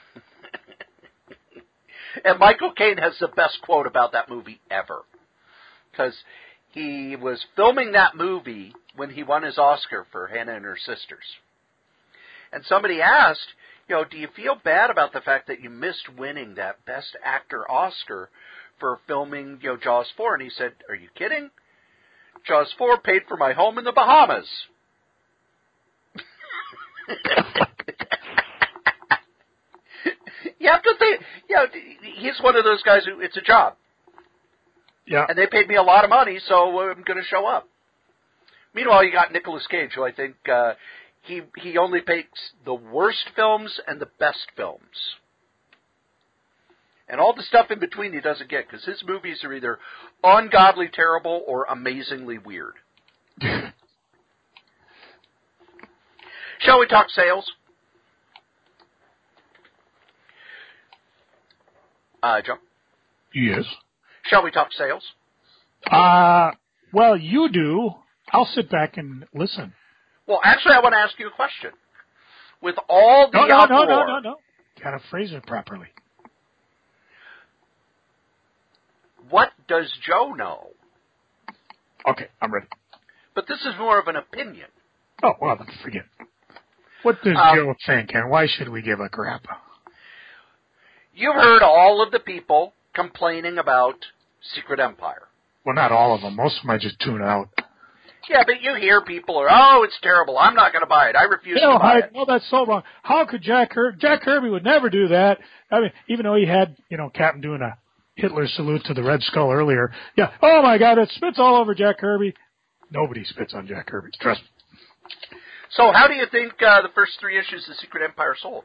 And Michael Caine has the best quote about that movie ever. Because he was filming that movie when he won his Oscar for Hannah and Her Sisters. And somebody asked, do you feel bad about the fact that you missed winning that Best Actor Oscar for filming, Jaws 4? And he said, are you kidding? Jaws 4 paid for my home in the Bahamas. You have to think, he's one of those guys who, it's a job. Yeah. And they paid me a lot of money, so I'm going to show up. Meanwhile, you got Nicolas Cage, who I think he only picks the worst films and the best films. And all the stuff in between he doesn't get, because his movies are either ungodly terrible or amazingly weird. Shall we talk sales? Joe? Yes. Shall we talk sales? Well, you do. I'll sit back and listen. Well, actually, I want to ask you a question. With all the uproar... No. Gotta phrase it properly. What does Joe know? Okay, I'm ready. But this is more of an opinion. Oh, well, then forget it. What does Joe think, and why should we give a crap? You've heard all of the people complaining about Secret Empire. Well, not all of them. Most of them I just tune out. Yeah, but you hear people are, it's terrible. I'm not going to buy it. I refuse to buy it. No, that's so wrong. How could Jack Kirby would never do that. I mean, even though he had, Captain doing a Hitler salute to the Red Skull earlier. Yeah, oh my God, it spits all over Jack Kirby. Nobody spits on Jack Kirby. Trust me. So how do you think the first 3 issues of Secret Empire sold?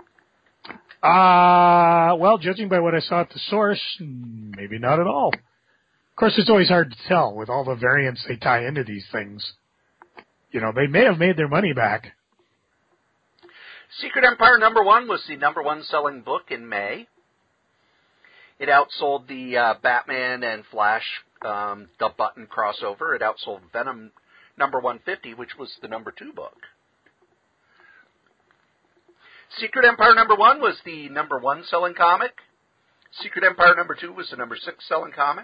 Well, judging by what I saw at the source, maybe not at all. Of course, it's always hard to tell with all the variants they tie into these things. They may have made their money back. Secret Empire #1 was the #1 selling book in May. It outsold the Batman and Flash The Button crossover. It outsold Venom #150, which was the #2 book. Secret Empire #1 was the #1 selling comic. Secret Empire #2 was the #6 selling comic.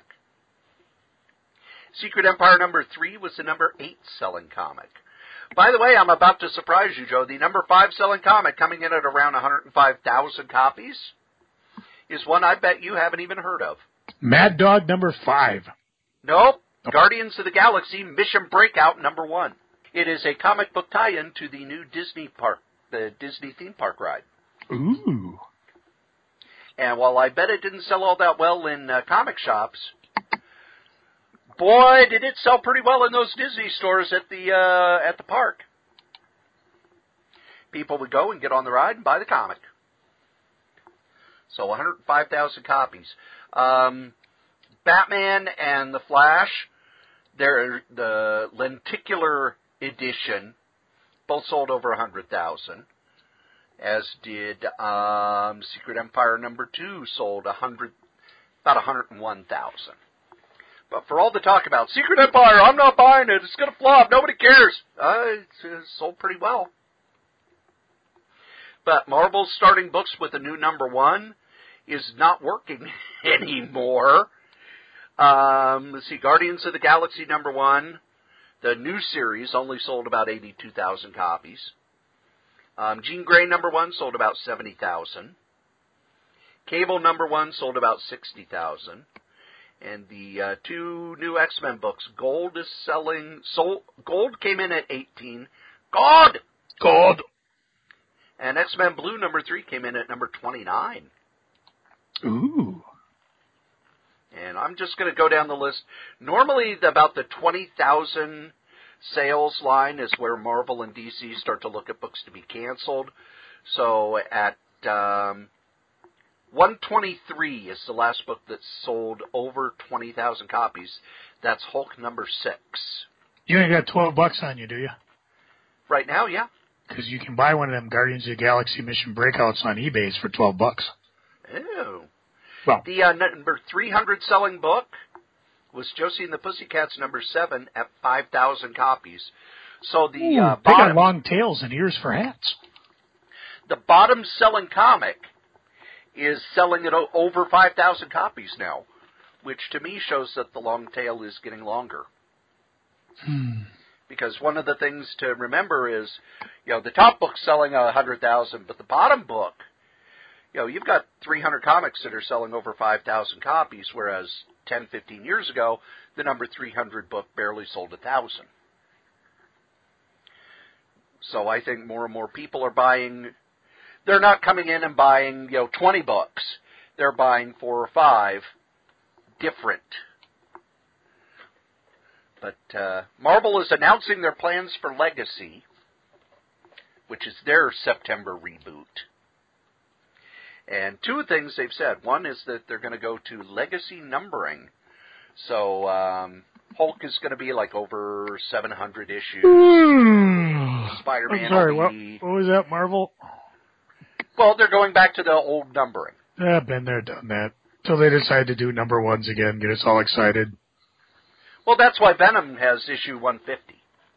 Secret Empire #3 was the #8 selling comic. By the way, I'm about to surprise you, Joe. The #5 selling comic, coming in at around 105,000 copies, is one I bet you haven't even heard of. Mad Dog #5. Nope. Guardians of the Galaxy Mission Breakout #1. It is a comic book tie-in to the new Disney park, the Disney theme park ride. Ooh. And while I bet it didn't sell all that well in comic shops, boy, did it sell pretty well in those Disney stores at the park. People would go and get on the ride and buy the comic. So 105,000 copies. Batman and the Flash, the lenticular edition, both sold over 100,000. As did Secret Empire #2, sold about 101,000. But for all the talk about Secret Empire, I'm not buying it. It's going to flop. Nobody cares. It's sold pretty well. But Marvel's starting books with a new #1 is not working anymore. Let's see, Guardians of the Galaxy #1, the new series, only sold about 82,000 copies. Jean Grey #1 sold about 70,000. Cable #1 sold about 60,000. And the 2 new X-Men books, Gold came in at 18. God! And X-Men Blue #3 came in at number 29. Ooh. And I'm just going to go down the list. Normally, about the 20,000 sales line is where Marvel and DC start to look at books to be canceled. So at 123 is the last book that sold over 20,000 copies. That's Hulk #6. You ain't got $12 on you, do you? Right now, yeah. Because you can buy one of them Guardians of the Galaxy Mission Breakouts on eBay for $12. Oh. Well, The number 300 selling book was Josie and the Pussycats #7 at 5,000 copies. So the they got long tails and ears for hats. The bottom selling comic is selling at over 5,000 copies now, which to me shows that the long tail is getting longer. Because one of the things to remember is, the top book's selling 100,000, but the bottom book, you've got 300 comics that are selling over 5,000 copies, whereas 10, 15 years ago, the number 300 book barely sold 1,000. So I think more and more people are buying. They're not coming in and buying, 20 books. They're buying 4 or 5 different. But Marvel is announcing their plans for Legacy, which is their September reboot. And 2 things they've said. One is that they're going to go to legacy numbering. So Hulk is going to be like over 700 issues. Spider-Man I'm sorry, will be... what was that, Marvel? Well, they're going back to the old numbering. Yeah, been there, done that. Till they decide to do number 1s again, get us all excited. Well, that's why Venom has issue 150.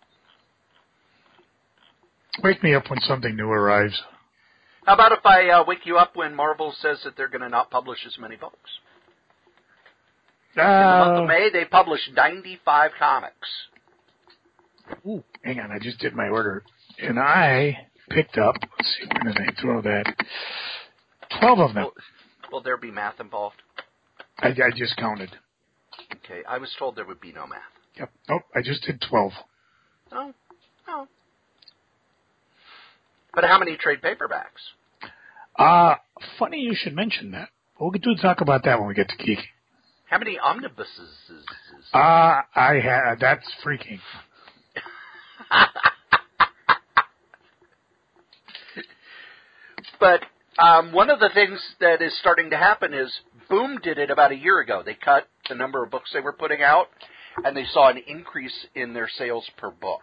Wake me up when something new arrives. How about if I wake you up when Marvel says that they're going to not publish as many books? In the month of May, they published 95 comics. Ooh, hang on, I just did my order. And I picked up, let's see, where did I throw that? 12 of them. Will there be math involved? I just counted. Okay, I was told there would be no math. Yep. Nope, I just did 12. Oh. But how many trade paperbacks? Funny you should mention that. We'll get to talk about that when we get to Geek. How many omnibuses? That's freaking. But one of the things that is starting to happen is Boom did it about a year ago. They cut the number of books they were putting out, and they saw an increase in their sales per book.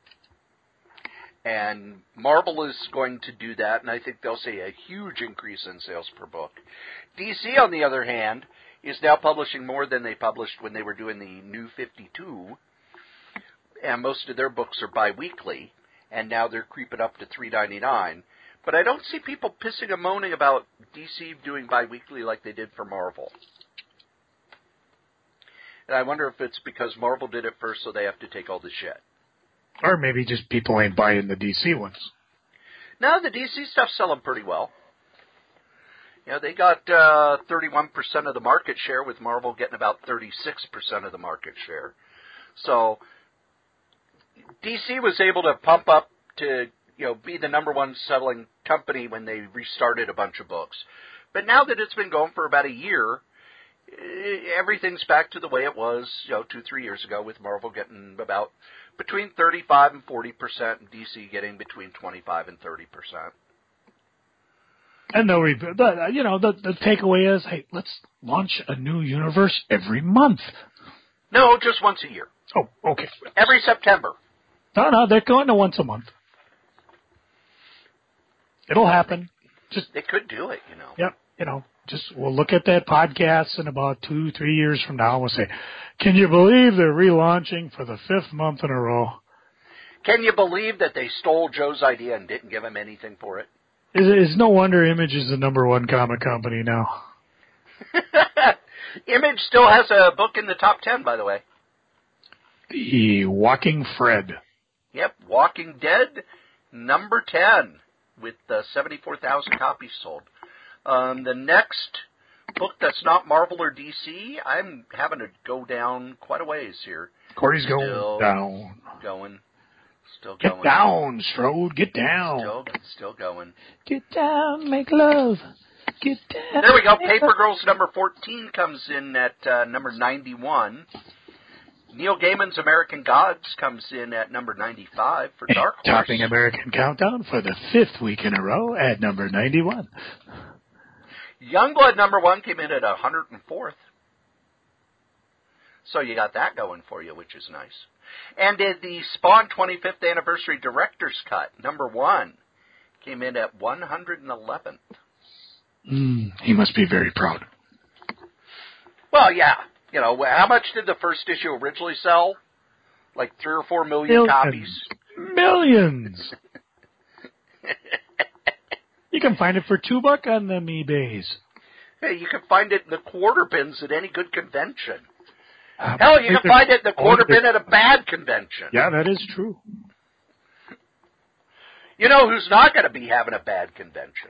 And Marvel is going to do that, and I think they'll see a huge increase in sales per book. DC, on the other hand, is now publishing more than they published when they were doing the New 52, and most of their books are bi-weekly, and now they're creeping up to $3.99. But I don't see people pissing and moaning about DC doing bi-weekly like they did for Marvel. And I wonder if it's because Marvel did it first, so they have to take all the shit. Or maybe just people ain't buying the DC ones. No, the DC stuff's selling pretty well. They got 31% of the market share, with Marvel getting about 36% of the market share. So DC was able to pump up to, be the number 1 selling company when they restarted a bunch of books. But now that it's been going for about a year, everything's back to the way it was, 2-3 years ago, with Marvel getting about between 35 and 40%, and DC getting between 25 and 30%. And the takeaway is, hey, let's launch a new universe every month. No, just once a year. Oh, okay. Every September. No, they're going to once a month. It'll happen. They could do it, Yep, we'll look at that podcast in about 2-3 years from now and we'll say, can you believe they're relaunching for the 5th month in a row? Can you believe that they stole Joe's idea and didn't give him anything for it? It's no wonder Image is the number 1 comic company now. Image still has a book in the top 10, by the way. The Walking Fred. Yep, Walking Dead, number 10, with 74,000 copies sold. The next book that's not Marvel or DC, I'm having to go down quite a ways here. Corey's going down. Still going. Get down, Strode. Get down. Still going. Get down, make love. Get down. There we go. Paper Girls number 14 comes in at number 91. Neil Gaiman's American Gods comes in at number 95 for Dark Horse. Topping American Countdown for the 5th week in a row at number 91. Youngblood number 1 came in at 104th. So you got that going for you, which is nice. And the Spawn 25th Anniversary Director's Cut, number 1, came in at 111th. He must be very proud. Well, yeah. How much did the first issue originally sell? Like 3 or 4 million copies? Millions! You can find it for $2 on them eBays. Hey, you can find it in the quarter bins at any good convention. Hell, you can find it in the quarter bin at a bad convention. Yeah, that is true. You know who's not going to be having a bad convention?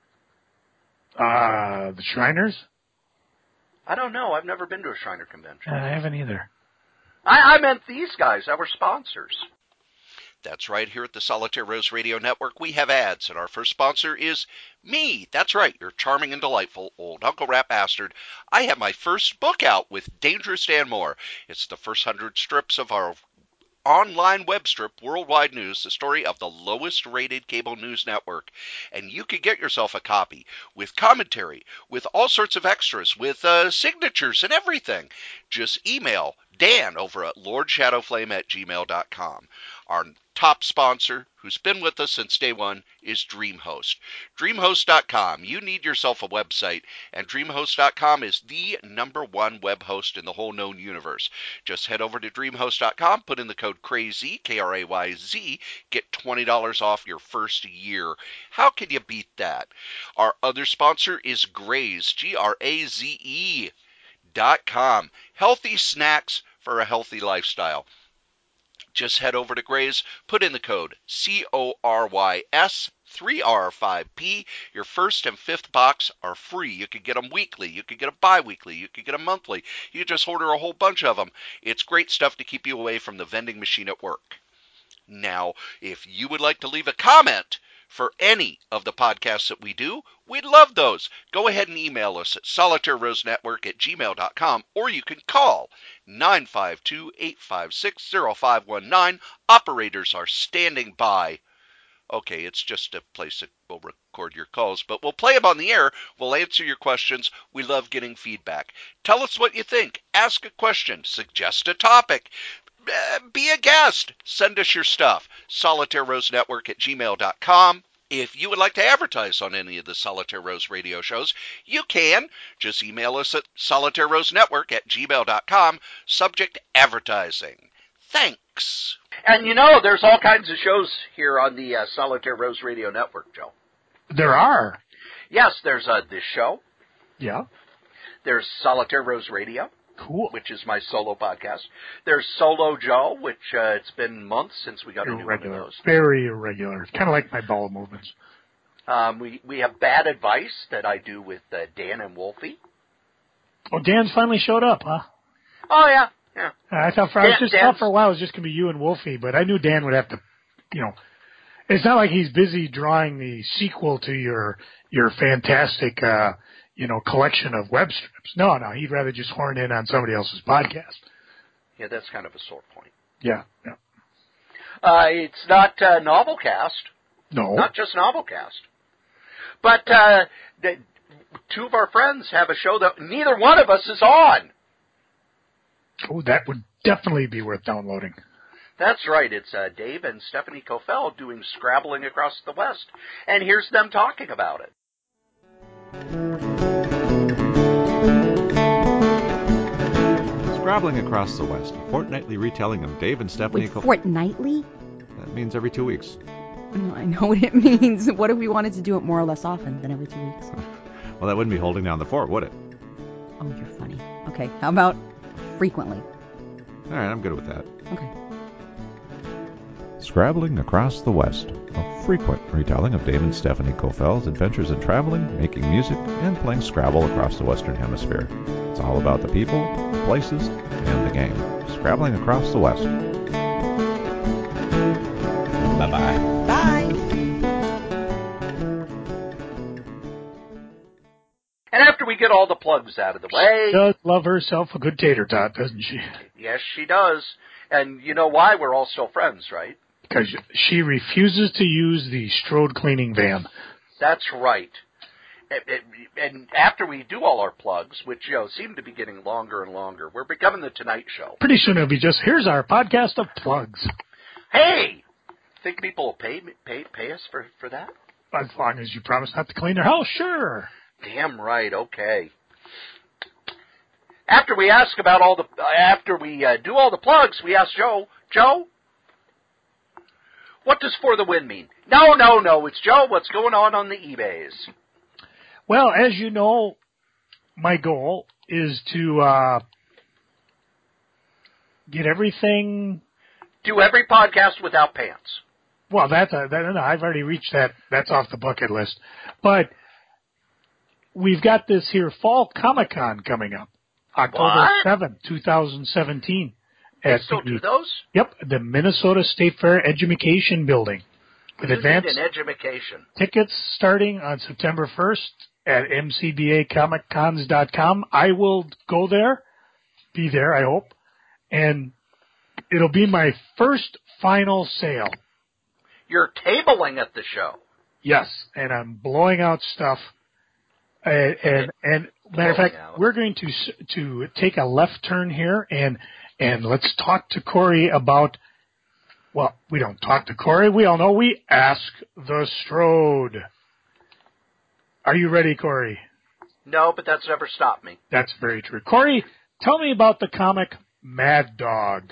The Shriners? I don't know. I've never been to a Shriner convention. I haven't either. I meant these guys. Our sponsors. That's right, here at the Solitaire Rose Radio Network, we have ads, and our first sponsor is me. That's right, your charming and delightful old Uncle Rat Bastard. I have my first book out with Dangerous Dan Moore. It's the first 100 strips of our online web strip, Worldwide News, the story of the lowest rated cable news network. And you can get yourself a copy with commentary, with all sorts of extras, with signatures and everything. Just email Dan over at lordshadowflame@gmail.com. Our top sponsor, who's been with us since day one, is DreamHost. DreamHost.com. You need yourself a website, and DreamHost.com is the #1 web host in the whole known universe. Just head over to DreamHost.com, put in the code KRAYZ, KRAYZ, get $20 off your first year. How can you beat that? Our other sponsor is Graze, GRAZE.com. Healthy snacks for a healthy lifestyle. Just head over to Graze, put in the code CORYS 3R5P. Your first and fifth box are free. You can get them weekly. You can get them bi-weekly. You can get them monthly. You just order a whole bunch of them. It's great stuff to keep you away from the vending machine at work. Now, if you would like to leave a comment for any of the podcasts that we do, we'd love those. Go ahead and email us at solitairerosenetwork@gmail.com, or you can call 952-856-0519. Operators are standing by. Okay, it's just a place that will record your calls, but we'll play them on the air. We'll answer your questions. We love getting feedback. Tell us what you think. Ask a question. Suggest a topic. Be a guest. Send us your stuff. SolitaireRoseNetwork@gmail.com. If you would like to advertise on any of the Solitaire Rose radio shows, you can. Just email us at SolitaireRoseNetwork@gmail.com. Subject advertising. Thanks. And you know, there's all kinds of shows here on the Solitaire Rose Radio Network, Joe. There are. Yes, there's this show. Yeah. There's Solitaire Rose Radio. Cool. Which is my solo podcast. There's Solo Joe, which it's been months since we got a new one of those. Very irregular. It's kind of like my bowel movements. We have Bad Advice that I do with Dan and Wolfie. Oh, Dan's finally showed up, huh? Oh, yeah. I thought for a while it was just going to be you and Wolfie, but I knew Dan would have to, it's not like he's busy drawing the sequel to your fantastic, collection of web strips. No, he'd rather just horn in on somebody else's podcast. Yeah, that's kind of a sore point. Yeah. It's not Novelcast. No. Not just Novelcast. But two of our friends have a show that neither one of us is on. Oh, that would definitely be worth downloading. That's right. It's Dave and Stephanie Kofel doing Scrabbling Across the West. And here's them talking about it. Scrabbling Across the West, a fortnightly retelling of Dave and Stephanie Kofel. Fortnightly? That means every 2 weeks. I know what it means. What if we wanted to do it more or less often than every 2 weeks? Well, that wouldn't be holding down the fort, would it? Oh, you're funny. Okay, how about frequently? All right, I'm good with that. Okay. Scrabbling Across the West, a frequent retelling of Dave and Stephanie Kofel's adventures in traveling, making music, and playing Scrabble across the Western Hemisphere. It's all about the people, the places, and the game. Scrabbling Across the West. Bye-bye. Bye. And after we get all the plugs out of the way... She does love herself a good tater tot, doesn't she? Yes, she does. And you know why we're all still friends, right? Because she refuses to use the Strode cleaning van. That's right. And after we do all our plugs, which seem to be getting longer and longer, we're becoming the Tonight Show. Pretty soon it'll be just, here's our podcast of plugs. Hey! Think people will pay us for that? As long as you promise not to clean their house, sure. Damn right, okay. After we do all the plugs, we ask Joe, what does For the Win mean? No, it's Joe, what's going on the eBays? Well, as you know, my goal is to get everything... Do every podcast without pants. Well, I've already reached that. That's off the bucket list. But we've got this here Fall Comic-Con coming up, October 7th, 2017. They still do those? Yep, the Minnesota State Fair Education Building. With advanced an education. Tickets starting on September 1st at mcbacomiccons.com. I will go there, be there, I hope, and it'll be my first final sale. You're tabling at the show. Yes, and I'm blowing out stuff. And matter of fact, we're going to take a left turn here, and let's talk to Corey about. Well, we don't talk to Corey. We all know we ask the Strode. Are you ready, Corey? No, but that's never stopped me. That's very true. Corey, tell me about the comic Mad Dog.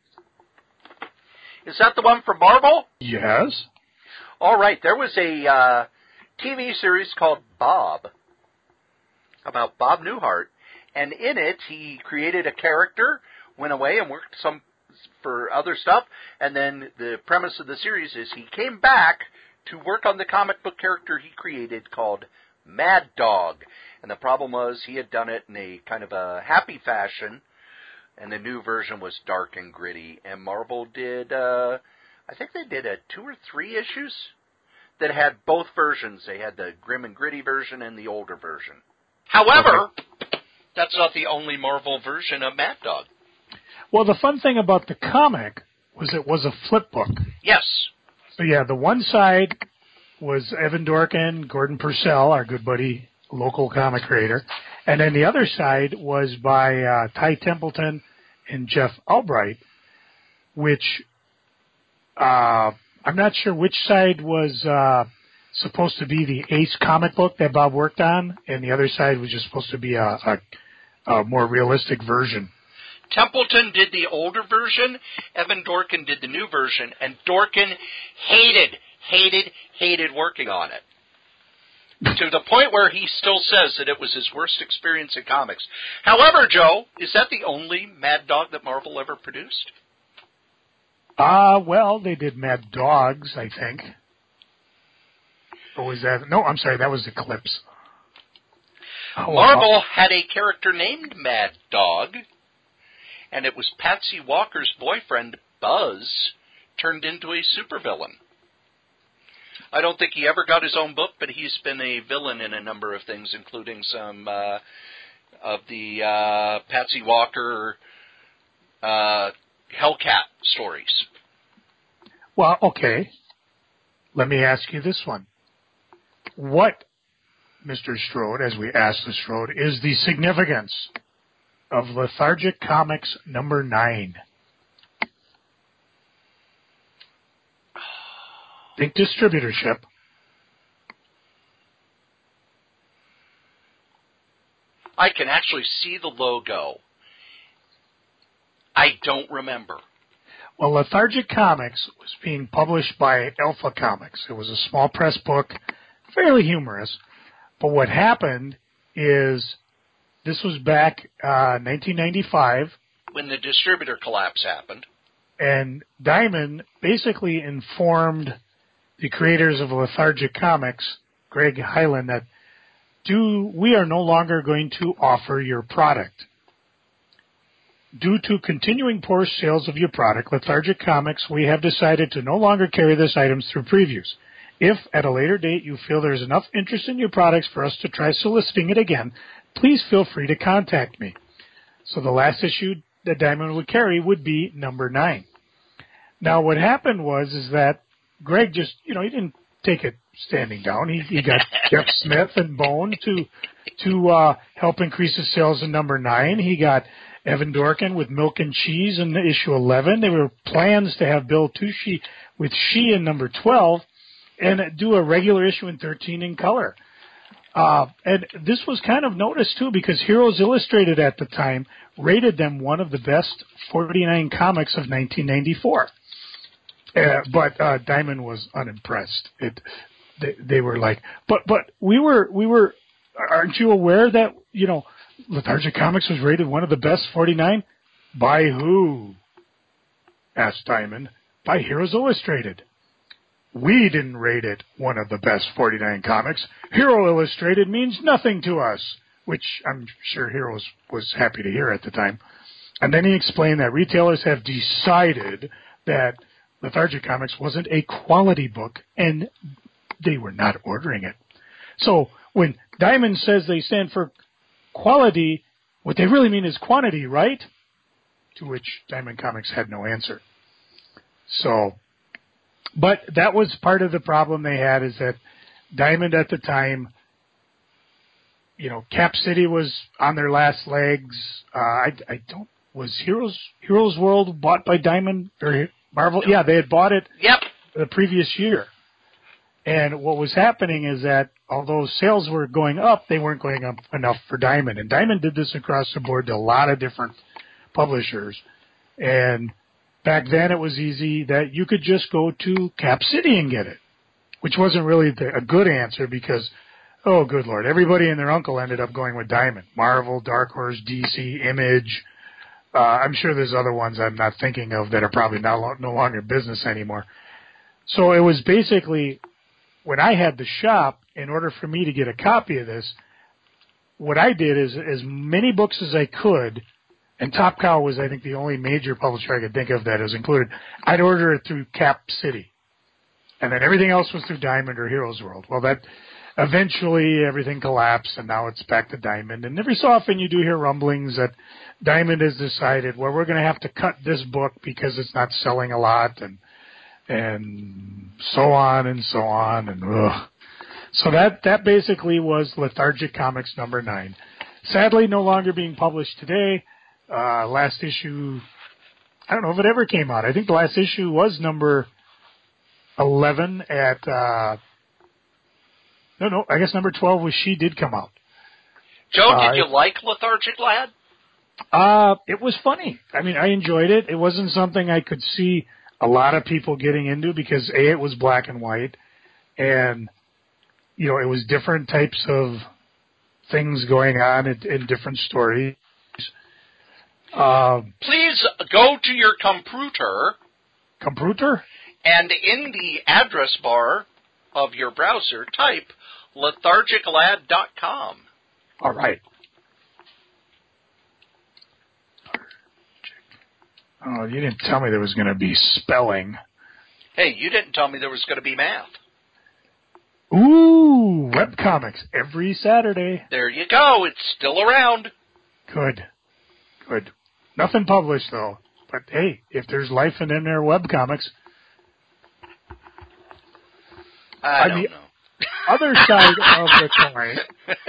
Is that the one from Marvel? Yes. All right. There was a TV series called Bob, about Bob Newhart. And in it, he created a character, went away and worked for other stuff. And then the premise of the series is he came back to work on the comic book character he created called Mad Dog. And the problem was he had done it in a kind of a happy fashion, and the new version was dark and gritty. And Marvel did, I think they did 2 or 3 issues that had both versions. They had the grim and gritty version and the older version. However, that's not the only Marvel version of Mad Dog. Well, the fun thing about the comic was it was a flip book. Yes. So, yeah, the one side was Evan Dorkin, Gordon Purcell, our good buddy, local comic creator. And then the other side was by Ty Templeton and Jeff Albright, which I'm not sure which side was supposed to be the Ace comic book that Bob worked on, and the other side was just supposed to be a more realistic version. Templeton did the older version, Evan Dorkin did the new version, and Dorkin hated working on it. To the point where he still says that it was his worst experience in comics. However, Joe, is that the only Mad Dog that Marvel ever produced? Well, they did Mad Dogs, I think. Or was that? No, I'm sorry, that was Eclipse. Marvel had a character named Mad Dog, and it was Patsy Walker's boyfriend, Buzz, turned into a supervillain. I don't think he ever got his own book, but he's been a villain in a number of things, including some of the Patsy Walker Hellcat stories. Well, okay. Let me ask you this one. What, Mr. Strode, as we ask the Strode, is the significance of Lethargic Comics number 9? Think distributorship. I can actually see the logo. I don't remember. Well, Lethargic Comics was being published by Alpha Comics. It was a small press book, fairly humorous. But what happened is this was back 1995. When the distributor collapse happened. And Diamond basically informed the creators of Lethargic Comics, Greg Hyland, that we are no longer going to offer your product. Due to continuing poor sales of your product, Lethargic Comics, we have decided to no longer carry this items through previews. If at a later date you feel there is enough interest in your products for us to try soliciting it again, please feel free to contact me. So the last issue that Diamond would carry would be number 9. Now what happened was that Greg just, he didn't take it standing down. He got Jeff Smith and Bone to help increase his sales in number 9. He got Evan Dorkin with Milk and Cheese in issue 11. There were plans to have Bill Tucci with She in number 12 and do a regular issue in 13 in color. And this was kind of noticed, too, because Heroes Illustrated at the time rated them one of the best 49 comics of 1994. But Diamond was unimpressed. They were like, but we were. Aren't you aware that Lethargic Comics was rated one of the best 49? By who? Asked Diamond. By Heroes Illustrated. We didn't rate it one of the best 49 comics. Hero Illustrated means nothing to us, which I'm sure Heroes was happy to hear at the time. And then he explained that retailers have decided that Lethargic Comics wasn't a quality book, and they were not ordering it. So when Diamond says they stand for quality, what they really mean is quantity, right? To which Diamond Comics had no answer. So, but that was part of the problem they had, is that Diamond at the time, Cap City was on their last legs. Was Heroes World bought by Diamond or Marvel? No. Yeah, they had bought it the previous year. And what was happening is that although sales were going up, they weren't going up enough for Diamond. And Diamond did this across the board to a lot of different publishers. And back then it was easy that you could just go to Cap City and get it, which wasn't really a good answer because, oh, good Lord, everybody and their uncle ended up going with Diamond. Marvel, Dark Horse, DC, Image. I'm sure there's other ones I'm not thinking of that are probably no longer in business anymore. So it was basically, when I had the shop, in order for me to get a copy of this, what I did is as many books as I could, and Top Cow was, I think, the only major publisher I could think of that was included, I'd order it through Cap City. And then everything else was through Diamond or Heroes World. Well, that eventually everything collapsed, and now it's back to Diamond. And every so often you do hear rumblings that Diamond has decided, well, we're going to have to cut this book because it's not selling a lot, and so on and so on. And so that basically was Lethargic Comics number 9. Sadly, no longer being published today. Last issue, I don't know if it ever came out. I think the last issue was number 11 at, I guess number 12 was She Did come out. Joe, did you like Lethargic Lad? It was funny. I mean, I enjoyed it. It wasn't something I could see a lot of people getting into because, A, it was black and white, and, it was different types of things going on in different stories. Please go to your computer. Computer? And in the address bar of your browser, type lethargiclad.com. All right. Oh, you didn't tell me there was going to be spelling. Hey, you didn't tell me there was going to be math. Ooh, webcomics every Saturday. There you go. It's still around. Good. Nothing published, though. But, hey, if there's life in there webcomics. I don't know. Other side of the coin,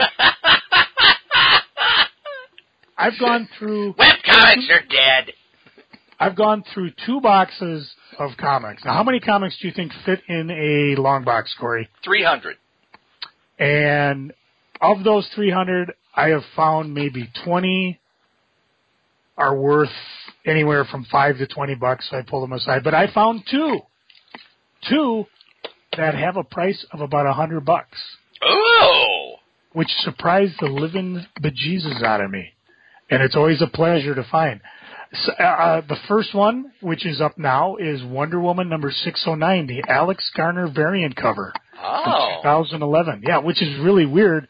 I've gone through... Webcomics are dead. I've gone through 2 boxes of comics. Now, how many comics do you think fit in a long box, Corey? 300. And of those 300, I have found maybe 20 are worth anywhere from $5 to $20, so I pull them aside. But I found 2 that have a price of about $100. Oh! Which surprised the living bejesus out of me. And it's always a pleasure to find. So, the first one, which is up now, is Wonder Woman number 609, the Alex Garner variant cover from 2011. Yeah, which is really weird.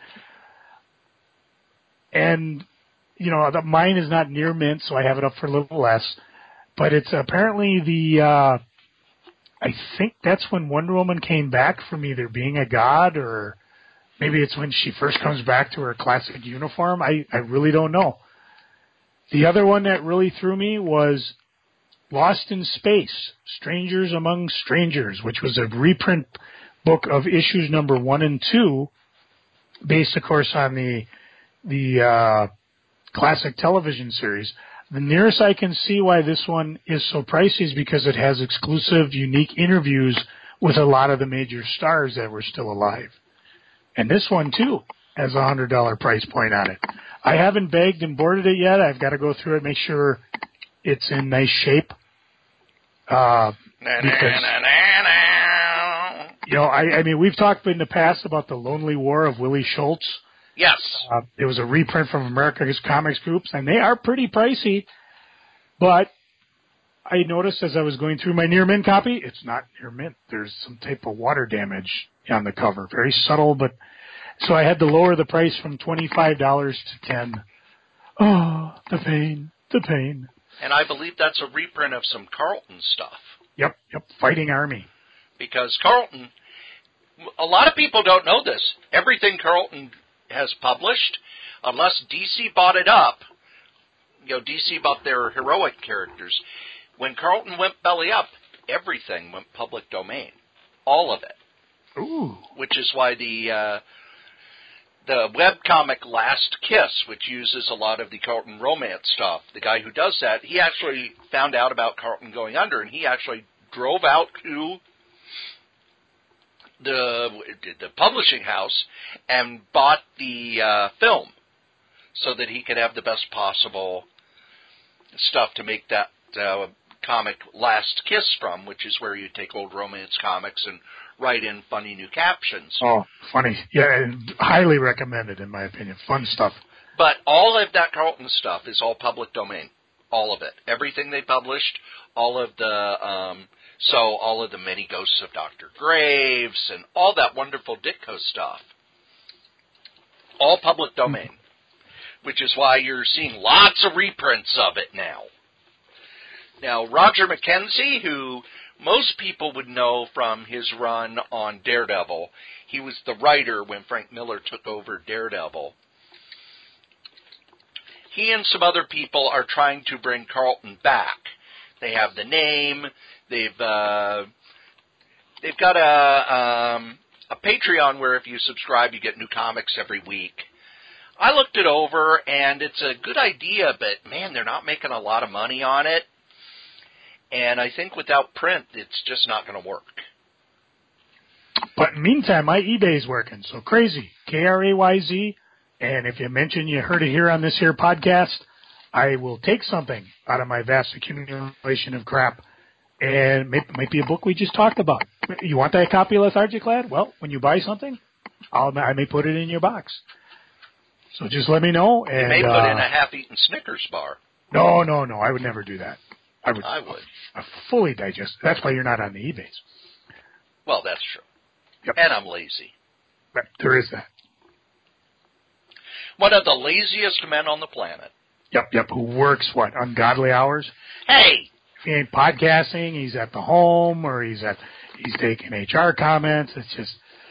And, mine is not near mint, so I have it up for a little less. But it's apparently I think that's when Wonder Woman came back from either being a god or maybe it's when she first comes back to her classic uniform. I really don't know. The other one that really threw me was Lost in Space, Strangers Among Strangers, which was a reprint book of issues number 1 and 2, based, of course, on the classic television series. The nearest I can see why this one is so pricey is because it has exclusive, unique interviews with a lot of the major stars that were still alive. And this one, too, has a $100 price point on it. I haven't bagged and boarded it yet. I've got to go through it, make sure it's in nice shape. Because, I mean, we've talked in the past about the Lonely War of Willie Schultz. Yes. It was a reprint from America's Comics Groups, and they are pretty pricey. But I noticed as I was going through my near mint copy, it's not near mint. There's some type of water damage on the cover. Very subtle, but so I had to lower the price from $25 to $10. Oh, the pain. The pain. And I believe that's a reprint of some Carlton stuff. Yep. Fighting Army. Because Carlton, a lot of people don't know this. Everything Carlton has published, unless DC bought it up, DC bought their heroic characters. When Carlton went belly up, everything went public domain. All of it. Ooh. Which is why the webcomic Last Kiss, which uses a lot of the Carlton romance stuff, the guy who does that, he actually found out about Carlton going under, and he actually drove out to the publishing house and bought the film so that he could have the best possible stuff to make that comic Last Kiss from, which is where you take old romance comics and write in funny new captions. Oh, funny. Yeah, and highly recommended, in my opinion. Fun stuff. But all of that Carlton stuff is all public domain. All of it. Everything they published, all of the Many Ghosts of Dr. Graves and all that wonderful Ditko stuff. All public domain. Which is why you're seeing lots of reprints of it now. Now, Roger McKenzie, who most people would know from his run on Daredevil, he was the writer when Frank Miller took over Daredevil. He and some other people are trying to bring Carlton back. They have the name. They've got a Patreon where if you subscribe, you get new comics every week. I looked it over, and it's a good idea, but, man, they're not making a lot of money on it. And I think without print, it's just not going to work. But in the meantime, my eBay's working. So crazy. KRAYZ. And if you mention you heard it here on this here podcast, I will take something out of my vast accumulation of crap. And it might be a book we just talked about. You want that copy of Lethargic Lad? Well, when you buy something, I may put it in your box. So just let me know. And, you may put in a half-eaten Snickers bar. No. I would never do that. I would. Fully digest. That's why you're not on the eBays. Well, that's true. Yep. And I'm lazy. There is that. One of the laziest men on the planet. Yep. Who works, ungodly hours? Hey! If he ain't podcasting, he's at the home, or he's taking HR comments. It's just,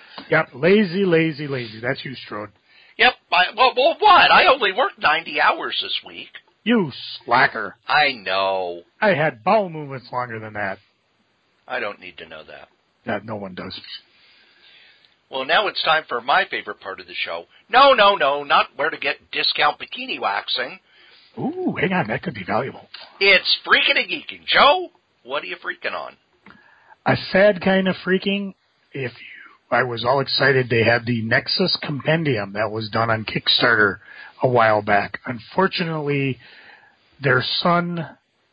lazy. That's you, Strode. Yep. Well, what? I only worked 90 hours this week. You slacker. I know. I had bowel movements longer than that. I don't need to know that. That no one does. Well, now it's time for my favorite part of the show. No, not where to get discount bikini waxing. Ooh, hang on. That could be valuable. It's Freaking and Geeking. Joe, what are you freaking on? A sad kind of freaking. I was all excited. They had the Nexus Compendium that was done on Kickstarter a while back. Unfortunately, their son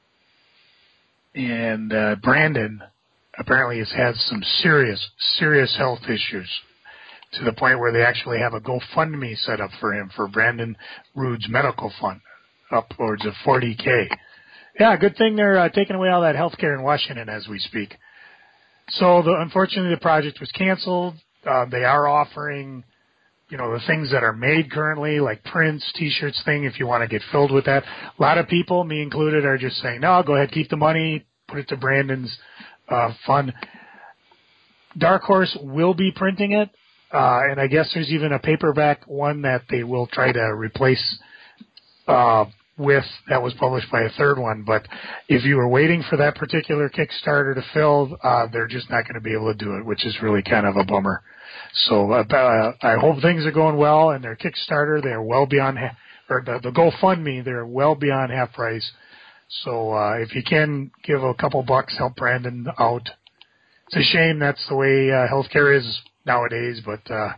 and Brandon apparently has had some serious health issues to the point where they actually have a GoFundMe set up for him for Brandon Rood's medical fund, upwards of $40,000. Yeah, good thing they're taking away all that health care in Washington as we speak. So unfortunately the project was canceled. They are offering the things that are made currently, like prints, T-shirts, if you want to get filled with that. A lot of people, me included, are just saying, no, go ahead, keep the money, put it to Brandon's fund. Dark Horse will be printing it, and I guess there's even a paperback one that they will try to replace with that was published by a third one. But if you were waiting for that particular Kickstarter to fill, they're just not going to be able to do it, which is really kind of a bummer. So I hope things are going well, and their Kickstarter, they're well beyond, the GoFundMe, they're well beyond half price. So if you can give a couple bucks, help Brandon out. It's a shame that's the way healthcare is nowadays, but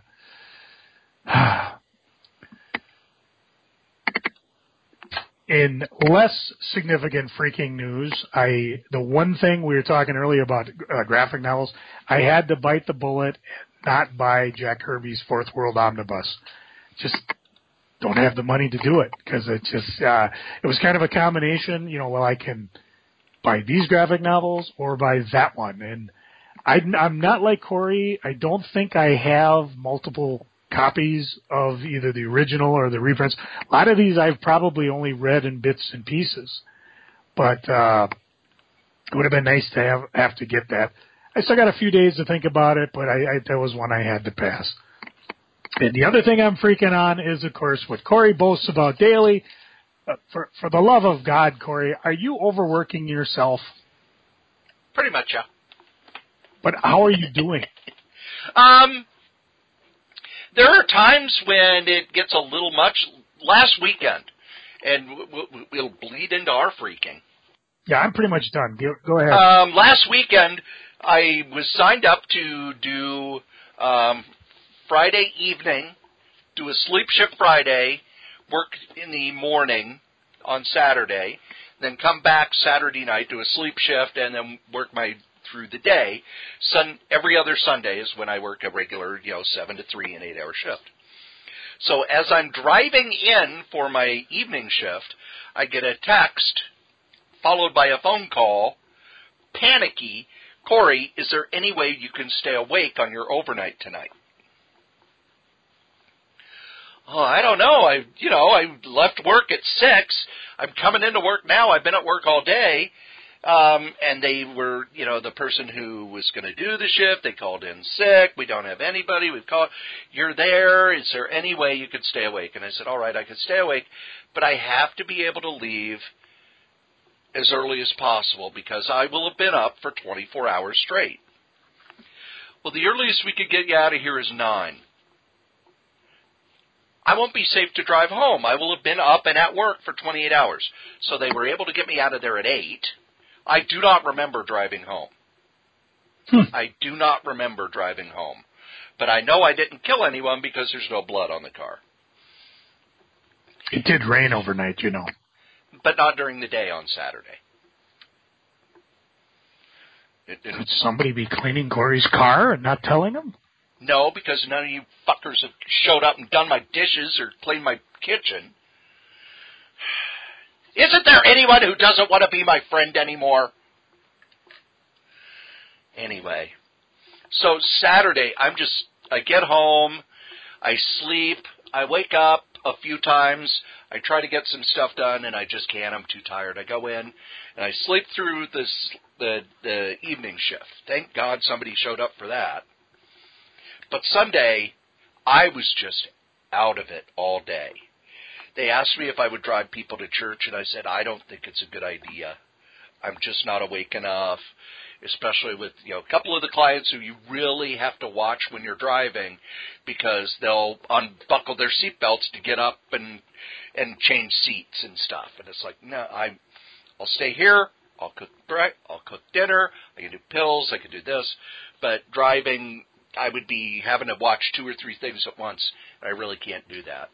in less significant freaking news, the one thing we were talking earlier about graphic novels, I had to bite the bullet and not buy Jack Kirby's Fourth World Omnibus. Just don't have the money to do it because it was kind of a combination. I can buy these graphic novels or buy that one, and I'm not like Corey. I don't think I have multiple copies of either the original or the reprints. A lot of these I've probably only read in bits and pieces, but it would have been nice to have to get that. I still got a few days to think about it, but that was one I had to pass. And the other thing I'm freaking on is, of course, what Corey boasts about daily. For the love of God, Corey, are you overworking yourself? Pretty much, yeah. But how are you doing? There are times when it gets a little much. Last weekend, and it'll bleed into our freaking. Yeah, I'm pretty much done. Go ahead. Last weekend, I was signed up to do Friday evening, do a sleep shift Friday, work in the morning on Saturday, then come back Saturday night, do a sleep shift, and then work through the day. Every other Sunday is when I work a regular, 7 to 3, an 8-hour shift. So as I'm driving in for my evening shift, I get a text followed by a phone call, panicky, Corey, is there any way you can stay awake on your overnight tonight? Oh, I don't know. I left work at 6. I'm coming into work now. I've been at work all day. And they were, the person who was going to do the shift, they called in sick. We don't have anybody. We've called. You're there. Is there any way you could stay awake? And I said, all right, I could stay awake, but I have to be able to leave as early as possible because I will have been up for 24 hours straight. Well, the earliest we could get you out of here is 9. I won't be safe to drive home. I will have been up and at work for 28 hours. So they were able to get me out of there at 8. I do not remember driving home. I do not remember driving home. But I know I didn't kill anyone because there's no blood on the car. It did rain overnight, But not during the day on Saturday. Could somebody be cleaning Corey's car and not telling him? No, because none of you fuckers have showed up and done my dishes or cleaned my kitchen. Isn't there anyone who doesn't want to be my friend anymore? Anyway, so Saturday, I get home, I sleep, I wake up a few times, I try to get some stuff done, and I just can't. I'm too tired. I go in, and I sleep through the evening shift. Thank God somebody showed up for that. But Sunday, I was just out of it all day. They asked me if I would drive people to church, and I said, I don't think it's a good idea. I'm just not awake enough, especially with a couple of the clients who you really have to watch when you're driving because they'll unbuckle their seatbelts to get up and change seats and stuff. And it's like, no, I'll stay here. I'll cook dinner. I can do pills. I can do this. But driving, I would be having to watch 2 or 3 things at once, and I really can't do that.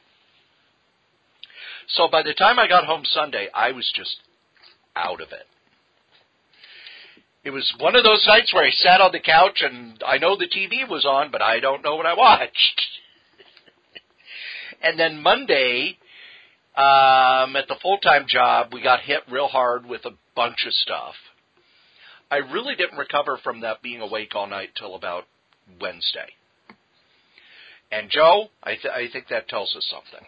So by the time I got home Sunday, I was just out of it. It was one of those nights where I sat on the couch and I know the TV was on, but I don't know what I watched. And then Monday, at the full-time job, we got hit real hard with a bunch of stuff. I really didn't recover from that being awake all night till about Wednesday. And Joe, I think that tells us something.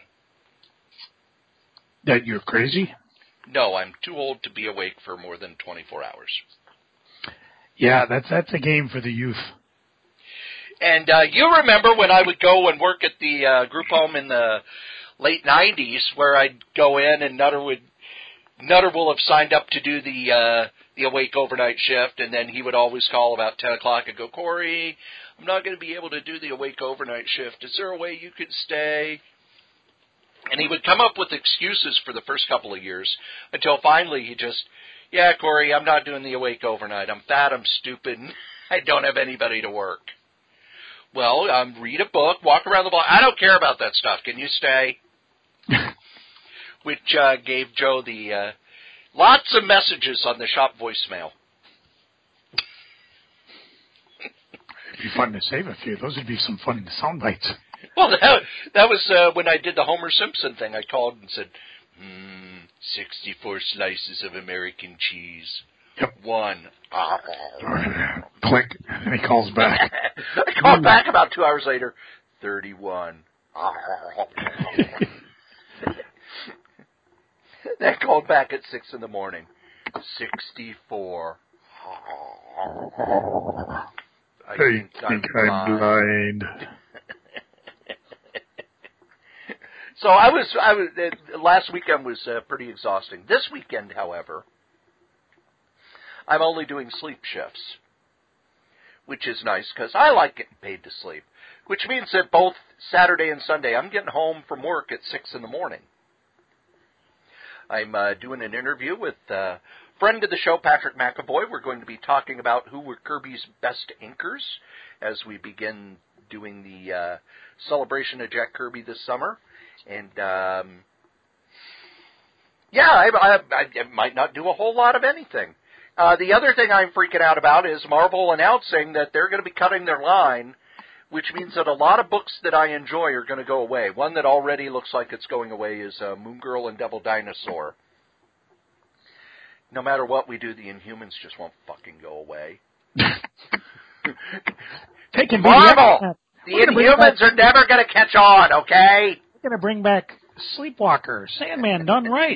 That you're crazy? No, I'm too old to be awake for more than 24 hours. Yeah, that's a game for the youth. And you remember when I would go and work at the group home in the late 90s where I'd go in and Nutter will have signed up to do the awake overnight shift, and then he would always call about 10 o'clock and go, Corey, I'm not going to be able to do the awake overnight shift. Is there a way you could stay? And he would come up with excuses for the first couple of years until finally he just, yeah, Corey, I'm not doing the awake overnight. I'm fat, I'm stupid, and I don't have anybody to work. Well, read a book, walk around the block. I don't care about that stuff. Can you stay? Which gave Joe the lots of messages on the shop voicemail. It'd be fun to save a few. Those would be some fun sound bites. Well, that was when I did the Homer Simpson thing. I called and said, 64 slices of American cheese. Yep. 1. Click. And he calls back. I called back about 2 hours later. 31. Then called back at 6 in the morning. 64. I think I'm blind. So I was last weekend was pretty exhausting. This weekend, however, I'm only doing sleep shifts, which is nice because I like getting paid to sleep, which means that both Saturday and Sunday I'm getting home from work at 6 in the morning. I'm doing an interview with a friend of the show, Patrick McAvoy. We're going to be talking about who were Kirby's best inkers as we begin doing the celebration of Jack Kirby this summer. And, I might not do a whole lot of anything. The other thing I'm freaking out about is Marvel announcing that they're going to be cutting their line, which means that a lot of books that I enjoy are going to go away. One that already looks like it's going away is Moon Girl and Devil Dinosaur. No matter what we do, the Inhumans just won't fucking go away. Marvel! The Inhumans are never going to catch on, okay? We're going to bring back Sleepwalker, Sandman done right.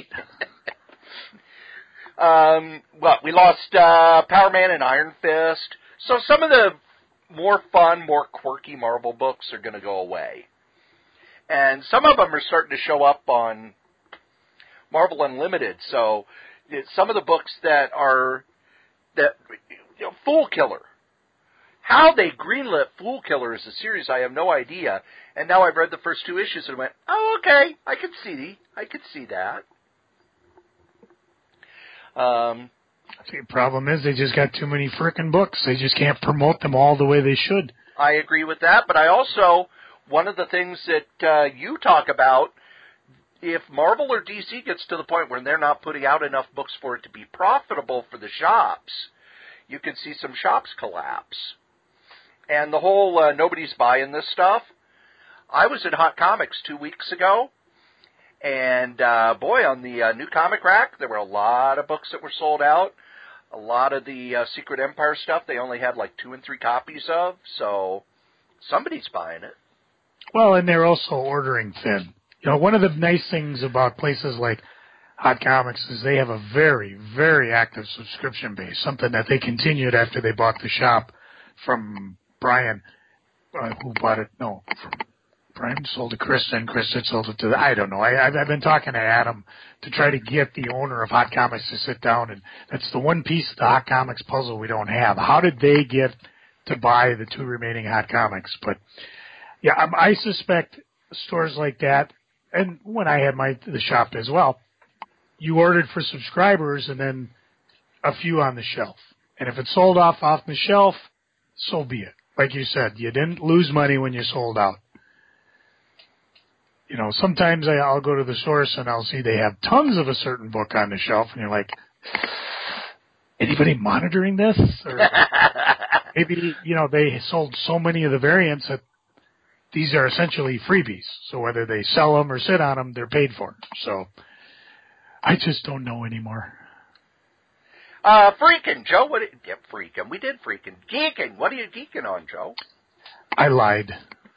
We lost Power Man and Iron Fist. So some of the more fun, more quirky Marvel books are going to go away. And some of them are starting to show up on Marvel Unlimited. So some of the books that are, Fool Killer. How they greenlit Fool Killer as a series, I have no idea. And now I've read the first 2 issues and went, oh, okay, I could see that. The problem is they just got too many frickin' books. They just can't promote them all the way they should. I agree with that, but I also, one of the things that you talk about, if Marvel or DC gets to the point where they're not putting out enough books for it to be profitable for the shops, you can see some shops collapse. And the whole nobody's buying this stuff. I was at Hot Comics 2 weeks ago, and boy, on the new comic rack, there were a lot of books that were sold out. A lot of the Secret Empire stuff, they only had like 2 and 3 copies of, so somebody's buying it. Well, and they're also ordering thin. You know, one of the nice things about places like Hot Comics is they have a very, very active subscription base, something that they continued after they bought the shop from Brian, who bought it, no, Brian sold to Chris, and Chris had sold it to I don't know. I've been talking to Adam to try to get the owner of Hot Comics to sit down, and that's the one piece of the Hot Comics puzzle we don't have. How did they get to buy the 2 remaining Hot Comics? But, yeah, I suspect stores like that, and when I had the shop as well, you ordered for subscribers and then a few on the shelf. And if it sold off the shelf, so be it. Like you said, you didn't lose money when you sold out. You know, sometimes I'll go to the source and I'll see they have tons of a certain book on the shelf, and you're like, anybody monitoring this? Or maybe, you know, they sold so many of the variants that these are essentially freebies. So whether they sell them or sit on them, they're paid for. So I just don't know anymore. Freaking, Joe, freaking. We did freaking. Geeking. What are you geeking on, Joe? I lied.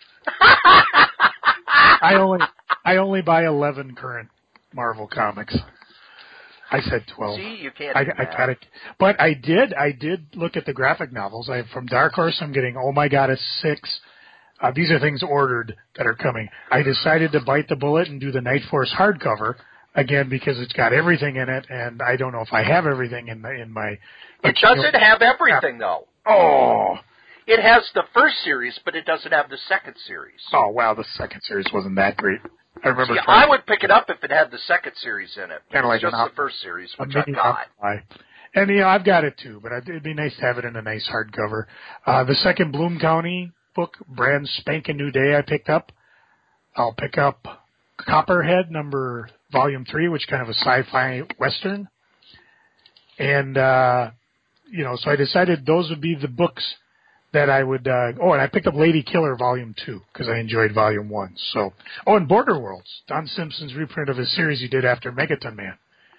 I only buy 11 current Marvel comics. I said 12. See, you can't. I got it, but I did look at the graphic novels. From Dark Horse, I'm getting Oh My God, it's 6. These are things ordered that are coming. I decided to bite the bullet and do the Night Force hardcover again because it's got everything in it, and I don't know if I have everything in my. It doesn't have everything though. Oh. It has the first series, but it doesn't have the second series. Oh, wow, the second series wasn't that great. I remember. See, I would pick it up if it had the second series in it. Kind of like just the first series, which I got. And, you know, I've got it too, but it'd be nice to have it in a nice hardcover. The second Bloom County book, brand spanking new day, I picked up. I'll pick up Copperhead, Volume 3, which kind of a sci-fi western. And, you know, so I decided those would be the books that I would, and I picked up Lady Killer Volume 2, because I enjoyed Volume 1. So, and Border Worlds, Don Simpson's reprint of his series he did after Megaton Man.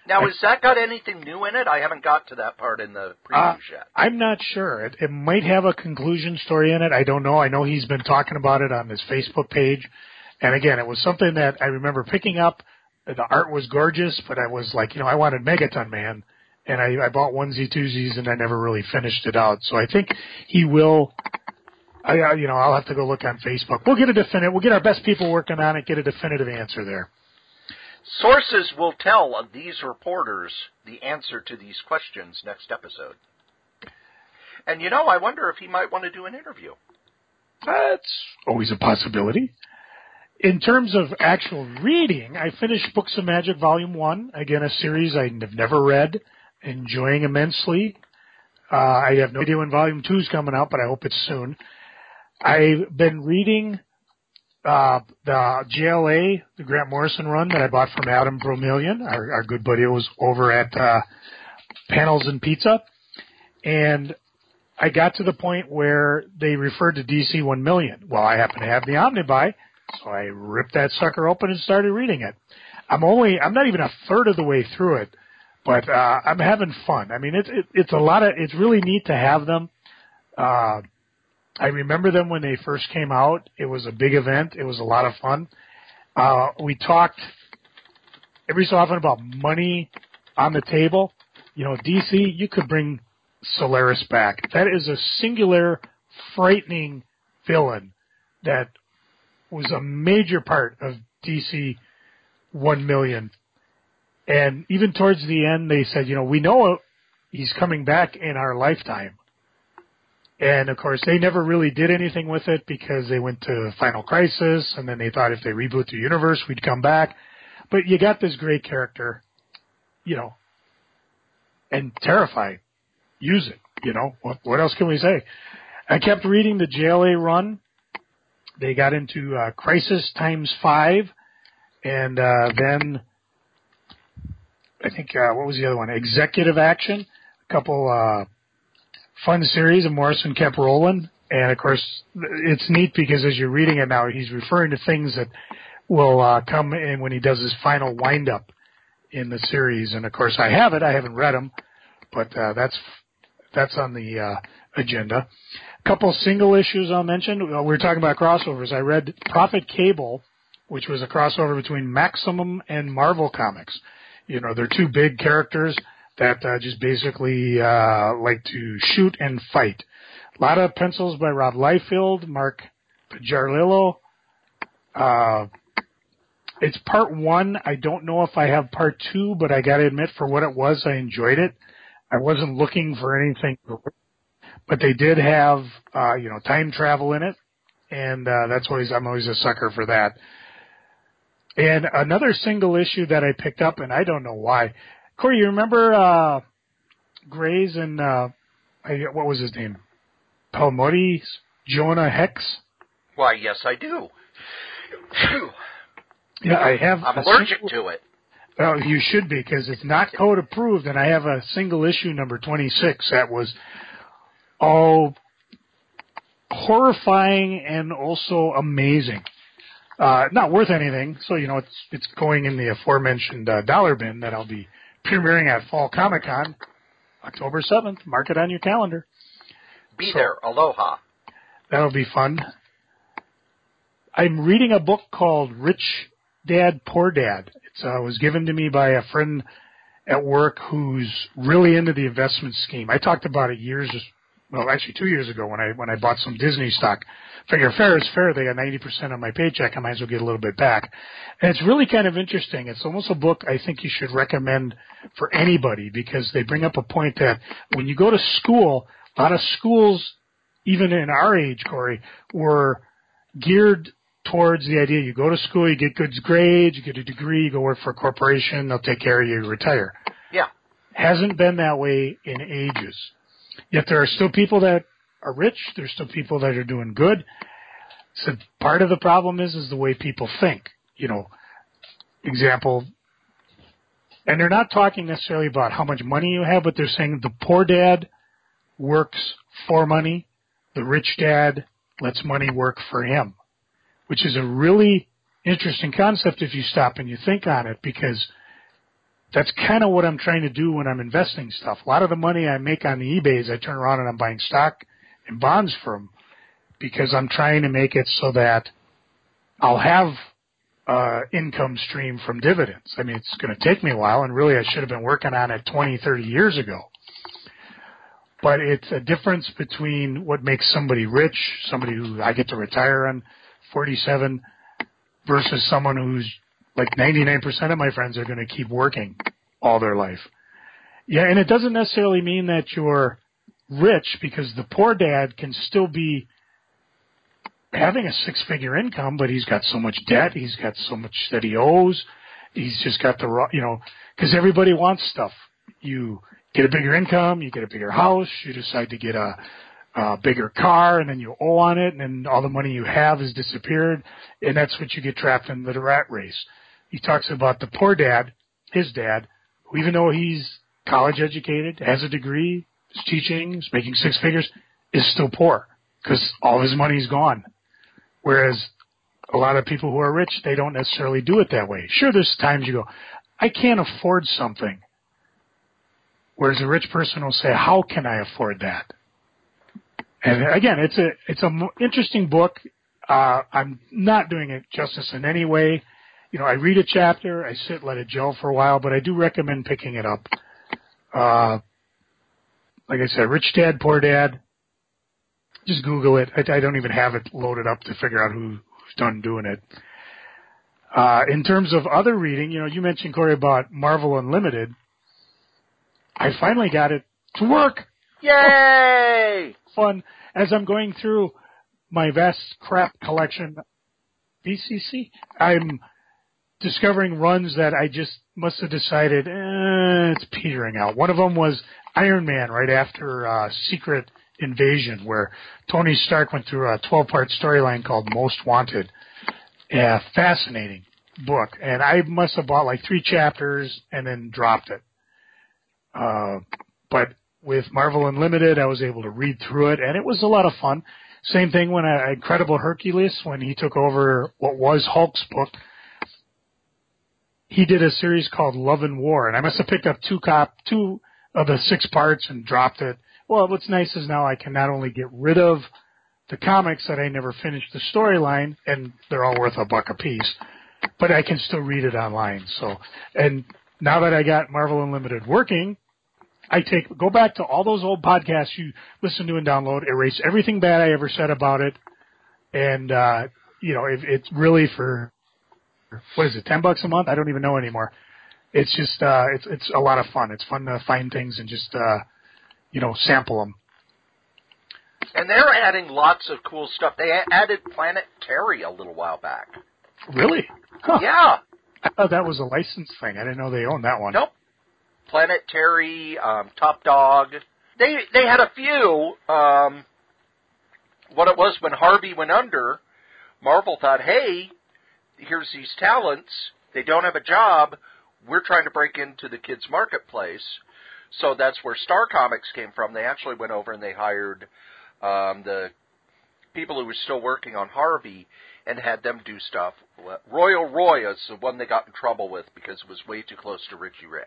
Now, has that got anything new in it? I haven't got to that part in the previews yet. I'm not sure. It might have a conclusion story in it. I don't know. I know he's been talking about it on his Facebook page. And again, it was something that I remember picking up. The art was gorgeous, but I was like, I wanted Megaton Man. And I bought onesie-twosies, and I never really finished it out. So I think he will. I'll have to go look on Facebook. We'll get our best people working on it, get a definitive answer there. Sources will tell these reporters the answer to these questions next episode. And, I wonder if he might want to do an interview. That's always a possibility. In terms of actual reading, I finished Books of Magic Volume 1. Again, a series I have never read, enjoying immensely. I have no idea when Volume 2 is coming out, but I hope it's soon. I've been reading the JLA, the Grant Morrison run that I bought from Adam Bromelian, our good buddy who was over at Panels and Pizza. And I got to the point where they referred to DC 1 million. Well, I happen to have the Omnibuy, so I ripped that sucker open and started reading it. I'm not even a third of the way through it, but I'm having fun. I mean, it's really neat to have them. I remember them when they first came out. It was a big event. It was a lot of fun. We talked every so often about money on the table. DC, you could bring Solaris back. That is a singular, frightening villain that was a major part of DC 1 million. And even towards the end, they said, we know he's coming back in our lifetime. And, of course, they never really did anything with it because they went to Final Crisis, and then they thought if they reboot the universe, we'd come back. But you got this great character, and terrifying. Use it, What else can we say? I kept reading the JLA run. They got into Crisis Times 5, and then I think, what was the other one? Executive Action. A couple fun series, and Morrison kept rolling. And, of course, it's neat because as you're reading it now, he's referring to things that will come in when he does his final wind-up in the series. And, of course, I have it. I haven't read them, but that's on the agenda. A couple single issues I'll mention. We were talking about crossovers. I read Prophet Cable, which was a crossover between Maximum and Marvel Comics. They're two big characters that just basically like to shoot and fight. A lot of pencils by Rob Liefeld, Mark Pajarlillo. It's part 1. I don't know if I have part 2, but I got to admit, for what it was, I enjoyed it. I wasn't looking for anything, but they did have time travel in it, and I'm always a sucker for that. And another single issue that I picked up, and I don't know why. Corey, you remember Gray's and what was his name? Palmotti's Jonah Hex? Why, yes, I do. Yeah, I have. I'm allergic to it. Well, you should be, because it's not code approved, and I have a single issue number 26 that was horrifying and also amazing. Not worth anything, so it's going in the aforementioned dollar bin that I'll be premiering at Fall Comic Con, October 7th. Mark it on your calendar. Be there. Aloha. That'll be fun. I'm reading a book called Rich Dad, Poor Dad. It was given to me by a friend at work who's really into the investment scheme. I talked about it 2 years ago when I bought some Disney stock. Figure fair is fair. They got 90% of my paycheck. I might as well get a little bit back. And it's really kind of interesting. It's almost a book I think you should recommend for anybody, because they bring up a point that when you go to school, a lot of schools, even in our age, Corey, were geared towards the idea you go to school, you get good grades, you get a degree, you go work for a corporation, they'll take care of you, you retire. Yeah. Hasn't been that way in ages. Yet there are still people that are rich. There's still people that are doing good. So part of the problem is the way people think. Example, and they're not talking necessarily about how much money you have, but they're saying the poor dad works for money. The rich dad lets money work for him, which is a really interesting concept if you stop and you think on it, because that's kind of what I'm trying to do when I'm investing stuff. A lot of the money I make on the eBays, I turn around and I'm buying stock and bonds from, because I'm trying to make it so that I'll have income stream from dividends. I mean, it's going to take me a while, and really I should have been working on it 20, 30 years ago. But it's a difference between what makes somebody rich, somebody who I get to retire on 47, versus someone who's like 99% of my friends are going to keep working all their life. Yeah, and it doesn't necessarily mean that you're rich, because the poor dad can still be having a six-figure income, but he's got so much debt, he's got so much that he owes, he's just got because everybody wants stuff. You get a bigger income, you get a bigger house, you decide to get a bigger car, and then you owe on it, and then all the money you have has disappeared, and that's what you get trapped in the rat race. He talks about the poor dad, his dad, who even though he's college educated, has a degree, is teaching, is making six figures, is still poor because all his money's gone. Whereas a lot of people who are rich, they don't necessarily do it that way. Sure, there's times you go, I can't afford something. Whereas a rich person will say, how can I afford that? And again, it's an interesting book. I'm not doing it justice in any way. I read a chapter, I sit, let it gel for a while, but I do recommend picking it up. Like I said, Rich Dad, Poor Dad. Just Google it. I don't even have it loaded up to figure out who's done doing it. In terms of other reading, you mentioned, Corey, about Marvel Unlimited. I finally got it to work. Yay! Fun. As I'm going through my vast crap collection, BCC, I'm discovering runs that I just must have decided, it's petering out. One of them was Iron Man right after Secret Invasion, where Tony Stark went through a 12-part storyline called Most Wanted. Yeah, fascinating book. And I must have bought like 3 chapters and then dropped it. But with Marvel Unlimited, I was able to read through it, and it was a lot of fun. Same thing when Incredible Hercules, when he took over what was Hulk's book, he did a series called Love and War, and I must have picked up 2 of the 6 parts and dropped it. Well, what's nice is now I can not only get rid of the comics that I never finished the storyline, and they're all worth $1 a piece, but I can still read it online. So, and now that I got Marvel Unlimited working, go back to all those old podcasts you listen to and download, erase everything bad I ever said about it, and if it's really for, what is it, $10 a month? I don't even know anymore. It's just it's a lot of fun. It's fun to find things and just sample them. And they're adding lots of cool stuff. They added Planet Terry a little while back. Really? Huh. Yeah. I thought that was a licensed thing. I didn't know they owned that one. Nope. Planet Terry, Top Dog. They had a few. What it was when Harvey went under, Marvel thought, hey, here's these talents. They don't have a job. We're trying to break into the kids' marketplace. So that's where Star Comics came from. They actually went over and they hired the people who were still working on Harvey and had them do stuff. Royal Roy is the one they got in trouble with because it was way too close to Richie Rich.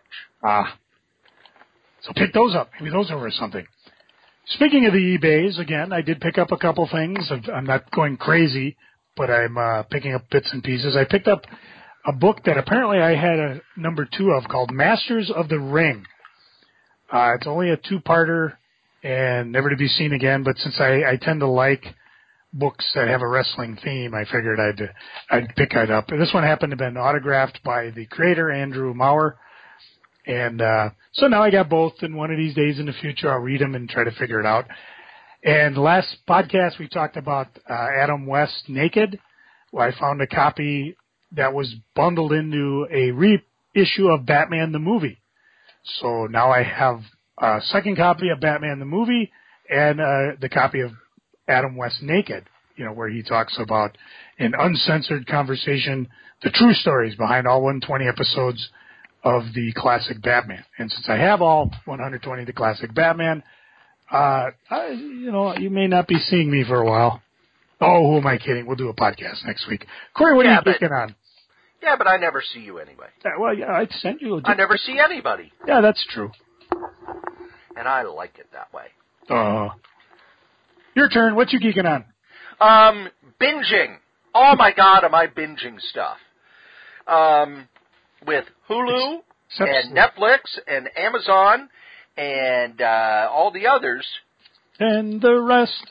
So pick those up. Maybe those are worth something. Speaking of the eBays, again, I did pick up a couple things. I'm not going crazy, but I'm picking up bits and pieces. I picked up a book that apparently I had a number 2 of called Masters of the Ring. It's only a 2-parter and never to be seen again, but since I tend to like books that have a wrestling theme, I figured I'd pick it up. And this one happened to have been autographed by the creator, Andrew Maurer. And so now I got both, and one of these days in the future I'll read them and try to figure it out. And last podcast we talked about Adam West Naked, where I found a copy that was bundled into a reissue of Batman the Movie. So now I have a second copy of Batman the Movie and the copy of Adam West Naked, where he talks about an uncensored conversation, the true stories behind all 120 episodes of the classic Batman. And since I have all 120 of the classic Batman, you may not be seeing me for a while. Oh, who am I kidding? We'll do a podcast next week. Corey, what are you picking on? Yeah, but I never see you anyway. Well, yeah, I'd send you. I never see anybody. Yeah, that's true. And I like it that way. Your turn. What you geeking on? Binging. Oh my God, am I binging stuff? With Hulu and Netflix and Amazon and all the others. And the rest.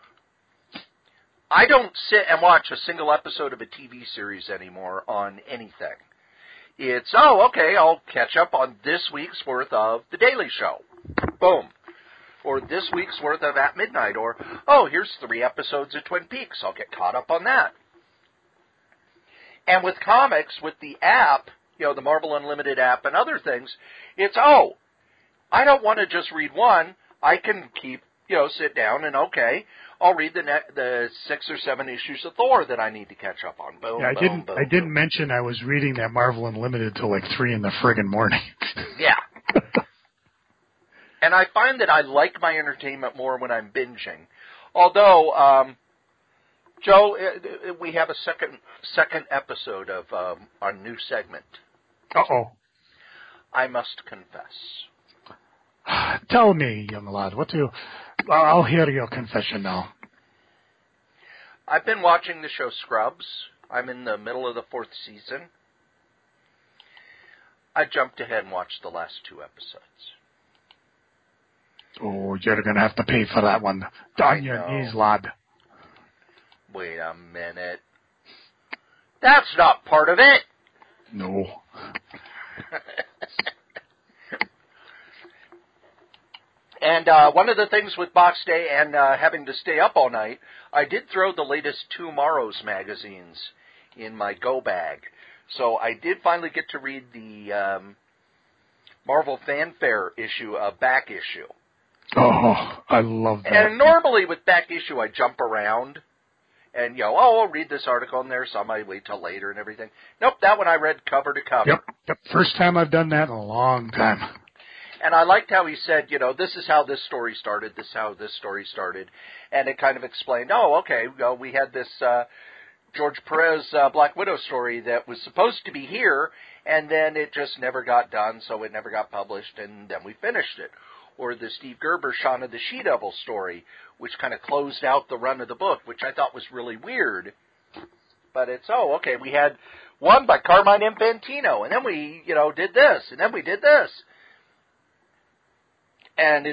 I don't sit and watch a single episode of a TV series anymore on anything. It's, okay, I'll catch up on this week's worth of The Daily Show. Boom. Or this week's worth of At Midnight. Or, here's 3 episodes of Twin Peaks. I'll get caught up on that. And with comics, with the app, the Marvel Unlimited app and other things, it's, I don't want to just read one. I can keep, sit down and, I'll read the 6 or 7 issues of Thor that I need to catch up on. Boom, yeah, boom. I didn't mention I was reading that Marvel Unlimited till like 3 in the friggin' morning. Yeah. And I find that I like my entertainment more when I'm binging. Although, Joe, we have a second episode of our new segment. Uh-oh. I must confess. Tell me, young lad, I'll hear your confession now. I've been watching the show Scrubs. I'm in the middle of the 4th season. I jumped ahead and watched the last 2 episodes. Oh, you're going to have to pay for that one. On your knees, lad. Wait a minute. That's not part of it. No. And one of the things with Box Day and having to stay up all night, I did throw the latest Tomorrow's magazines in my go bag. So I did finally get to read the Marvel Fanfare issue, back issue. Oh, I love that. And normally with back issue, I jump around and, I'll read this article in there, so I might wait till later and everything. Nope, that one I read cover to cover. Yep. First time I've done that in a long time. And I liked how he said, this is how this story started, this is how this story started. And it kind of explained, we had this George Perez Black Widow story that was supposed to be here, and then it just never got done, so it never got published, and then we finished it. Or the Steve Gerber Shaun of the She-Devil story, which kind of closed out the run of the book, which I thought was really weird. But it's, we had one by Carmine Infantino, and then we, did this, and then we did this. And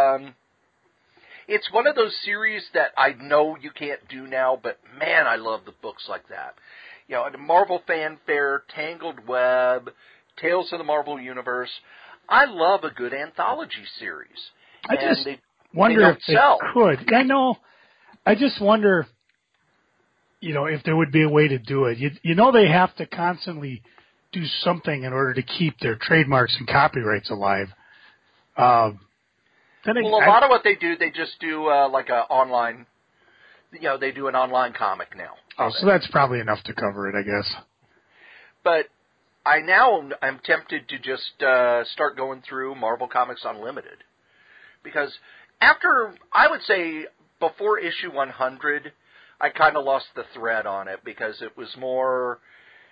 it's one of those series that I know you can't do now, but man, I love the books like that. The Marvel Fanfare, Tangled Web, Tales of the Marvel Universe. I love a good anthology series. I just wonder if they could. I know. I just wonder, if there would be a way to do it. They have to constantly do something in order to keep their trademarks and copyrights alive. A lot of what they do, they just do like a online. They do an online comic now. Oh, so that's probably enough to cover it, I guess. But I'm tempted to just start going through Marvel Comics Unlimited. Because I would say, before issue 100, I kind of lost the thread on it because it was more,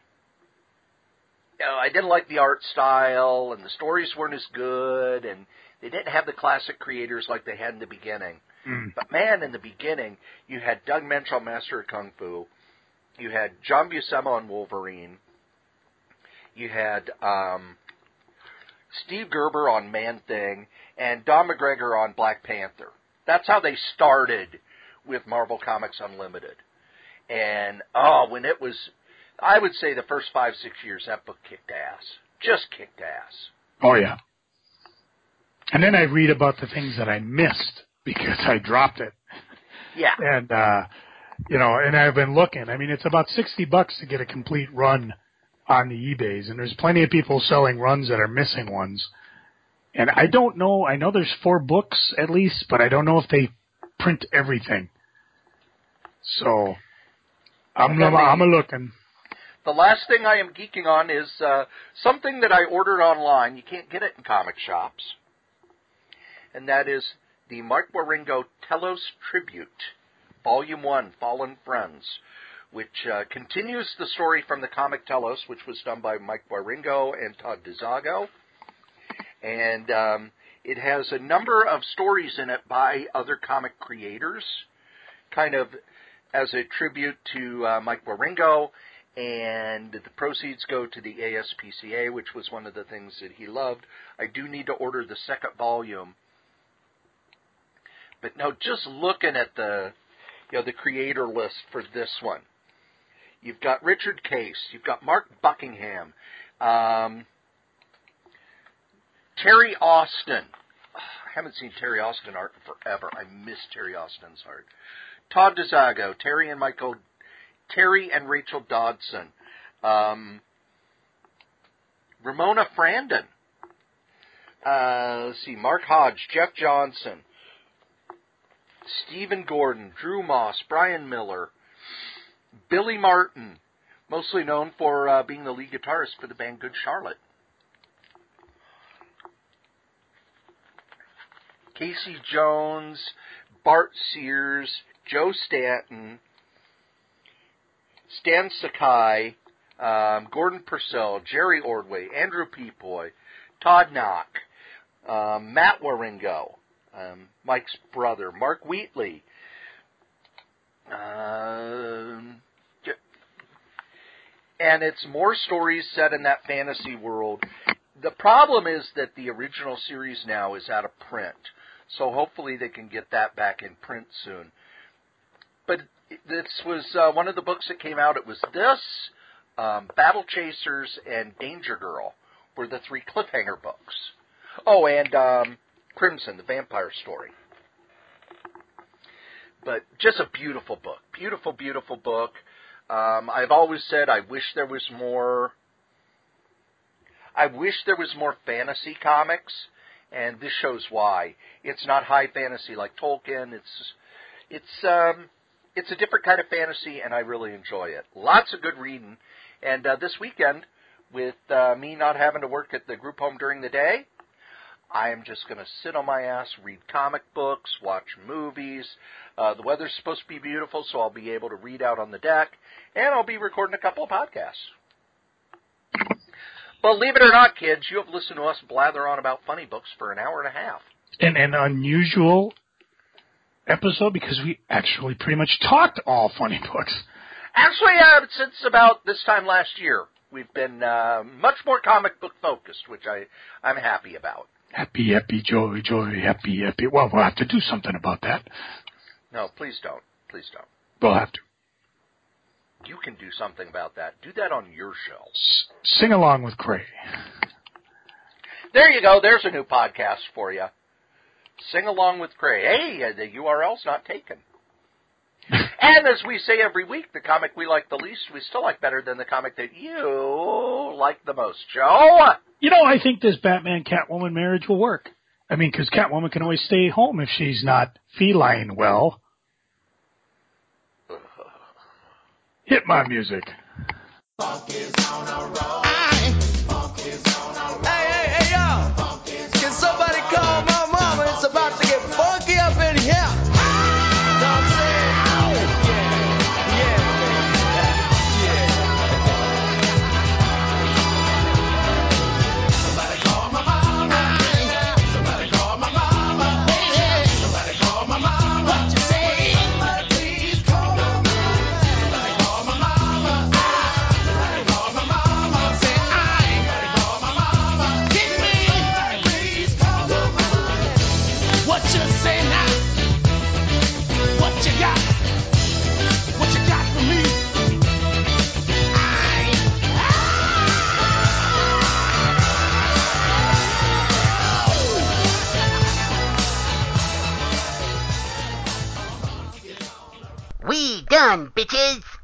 I didn't like the art style, and the stories weren't as good, and they didn't have the classic creators like they had in the beginning. But man, in the beginning, you had Doug Menschel, Master of Kung Fu. You had John Buscema on Wolverine. You had Steve Gerber on Man-Thing, and Don McGregor on Black Panther. That's how they started with Marvel Comics Unlimited. And, when it was, I would say the first 5-6 years, that book kicked ass. Just kicked ass. Oh, yeah. And then I read about the things that I missed because I dropped it. Yeah. And, and I've been looking. I mean, it's about $60 to get a complete run on the eBays, and there's plenty of people selling runs that are missing ones. And I don't know. I know there's 4 books at least, but I don't know if they print everything. So I'm looking. The last thing I am geeking on is something that I ordered online. You can't get it in comic shops. And that is the Mark Waringo Telos Tribute, Volume 1, Fallen Friends, which continues the story from the comic Telos, which was done by Mike Waringo and Todd DeZago. And it has a number of stories in it by other comic creators, kind of as a tribute to Mike Waringo, and the proceeds go to the ASPCA, which was one of the things that he loved. I do need to order the second volume. But no, just looking at the creator list for this one, you've got Richard Case, you've got Mark Buckingham, Terry Austin. I haven't seen Terry Austin art in forever. I miss Terry Austin's art. Todd DeZago, Terry and Rachel Dodson, Ramona Frandon. Let's see, Mark Hodge, Jeff Johnson, Stephen Gordon, Drew Moss, Brian Miller, Billy Martin, mostly known for being the lead guitarist for the band Good Charlotte. Casey Jones, Bart Sears, Joe Stanton, Stan Sakai, Gordon Purcell, Jerry Ordway, Andrew Peapoy, Todd Knock, Matt Waringo, Mike's brother, Mark Wheatley, and it's more stories set in that fantasy world. The problem is that the original series now is out of print, so hopefully they can get that back in print soon. But this was one of the books that came out. It was this, Battle Chasers, and Danger Girl were the 3 cliffhanger books. Oh, and Crimson, the vampire story. But just a beautiful book. Beautiful, beautiful book. I've always said I wish there was more. I wish there was more fantasy comics, and this shows why. It's not high fantasy like Tolkien. It's a different kind of fantasy, and I really enjoy it. Lots of good reading. And this weekend, with me not having to work at the group home during the day, I am just going to sit on my ass, read comic books, watch movies. The weather's supposed to be beautiful, so I'll be able to read out on the deck, and I'll be recording a couple of podcasts. Believe it or not, kids, you have listened to us blather on about funny books for an hour and a half. And an unusual episode because we actually pretty much talked all funny books. Actually, since about this time last year, we've been much more comic book focused, which I'm happy about. Happy, joy, happy. Well, we'll have to do something about that. No, please don't. Please don't. We'll have to. You can do something about that. Do that on your show. Sing along with Cray. There you go. There's a new podcast for you. Sing along with Cray. Hey, the URL's not taken. And as we say every week, the comic we like the least, we still like better than the comic that you like the most. Joe? You know, I think this Batman-Catwoman marriage will work. I mean, because Catwoman can always stay home if she's not feline well. Hit my music. Funk is on a roll. Funk is on a roll. Hey, yo. Can somebody call my mama? It's about to get funky up in here. Know what I'm saying? Yeah, yeah. Somebody call my mama. Somebody call my mama. Somebody call my mama. What you say? Somebody please call my mama. Somebody call my mama. Somebody call my mama. Say somebody call my mama. Get me. Somebody please call my mama. What you say now? What you got? What you got for me? We done, bitches!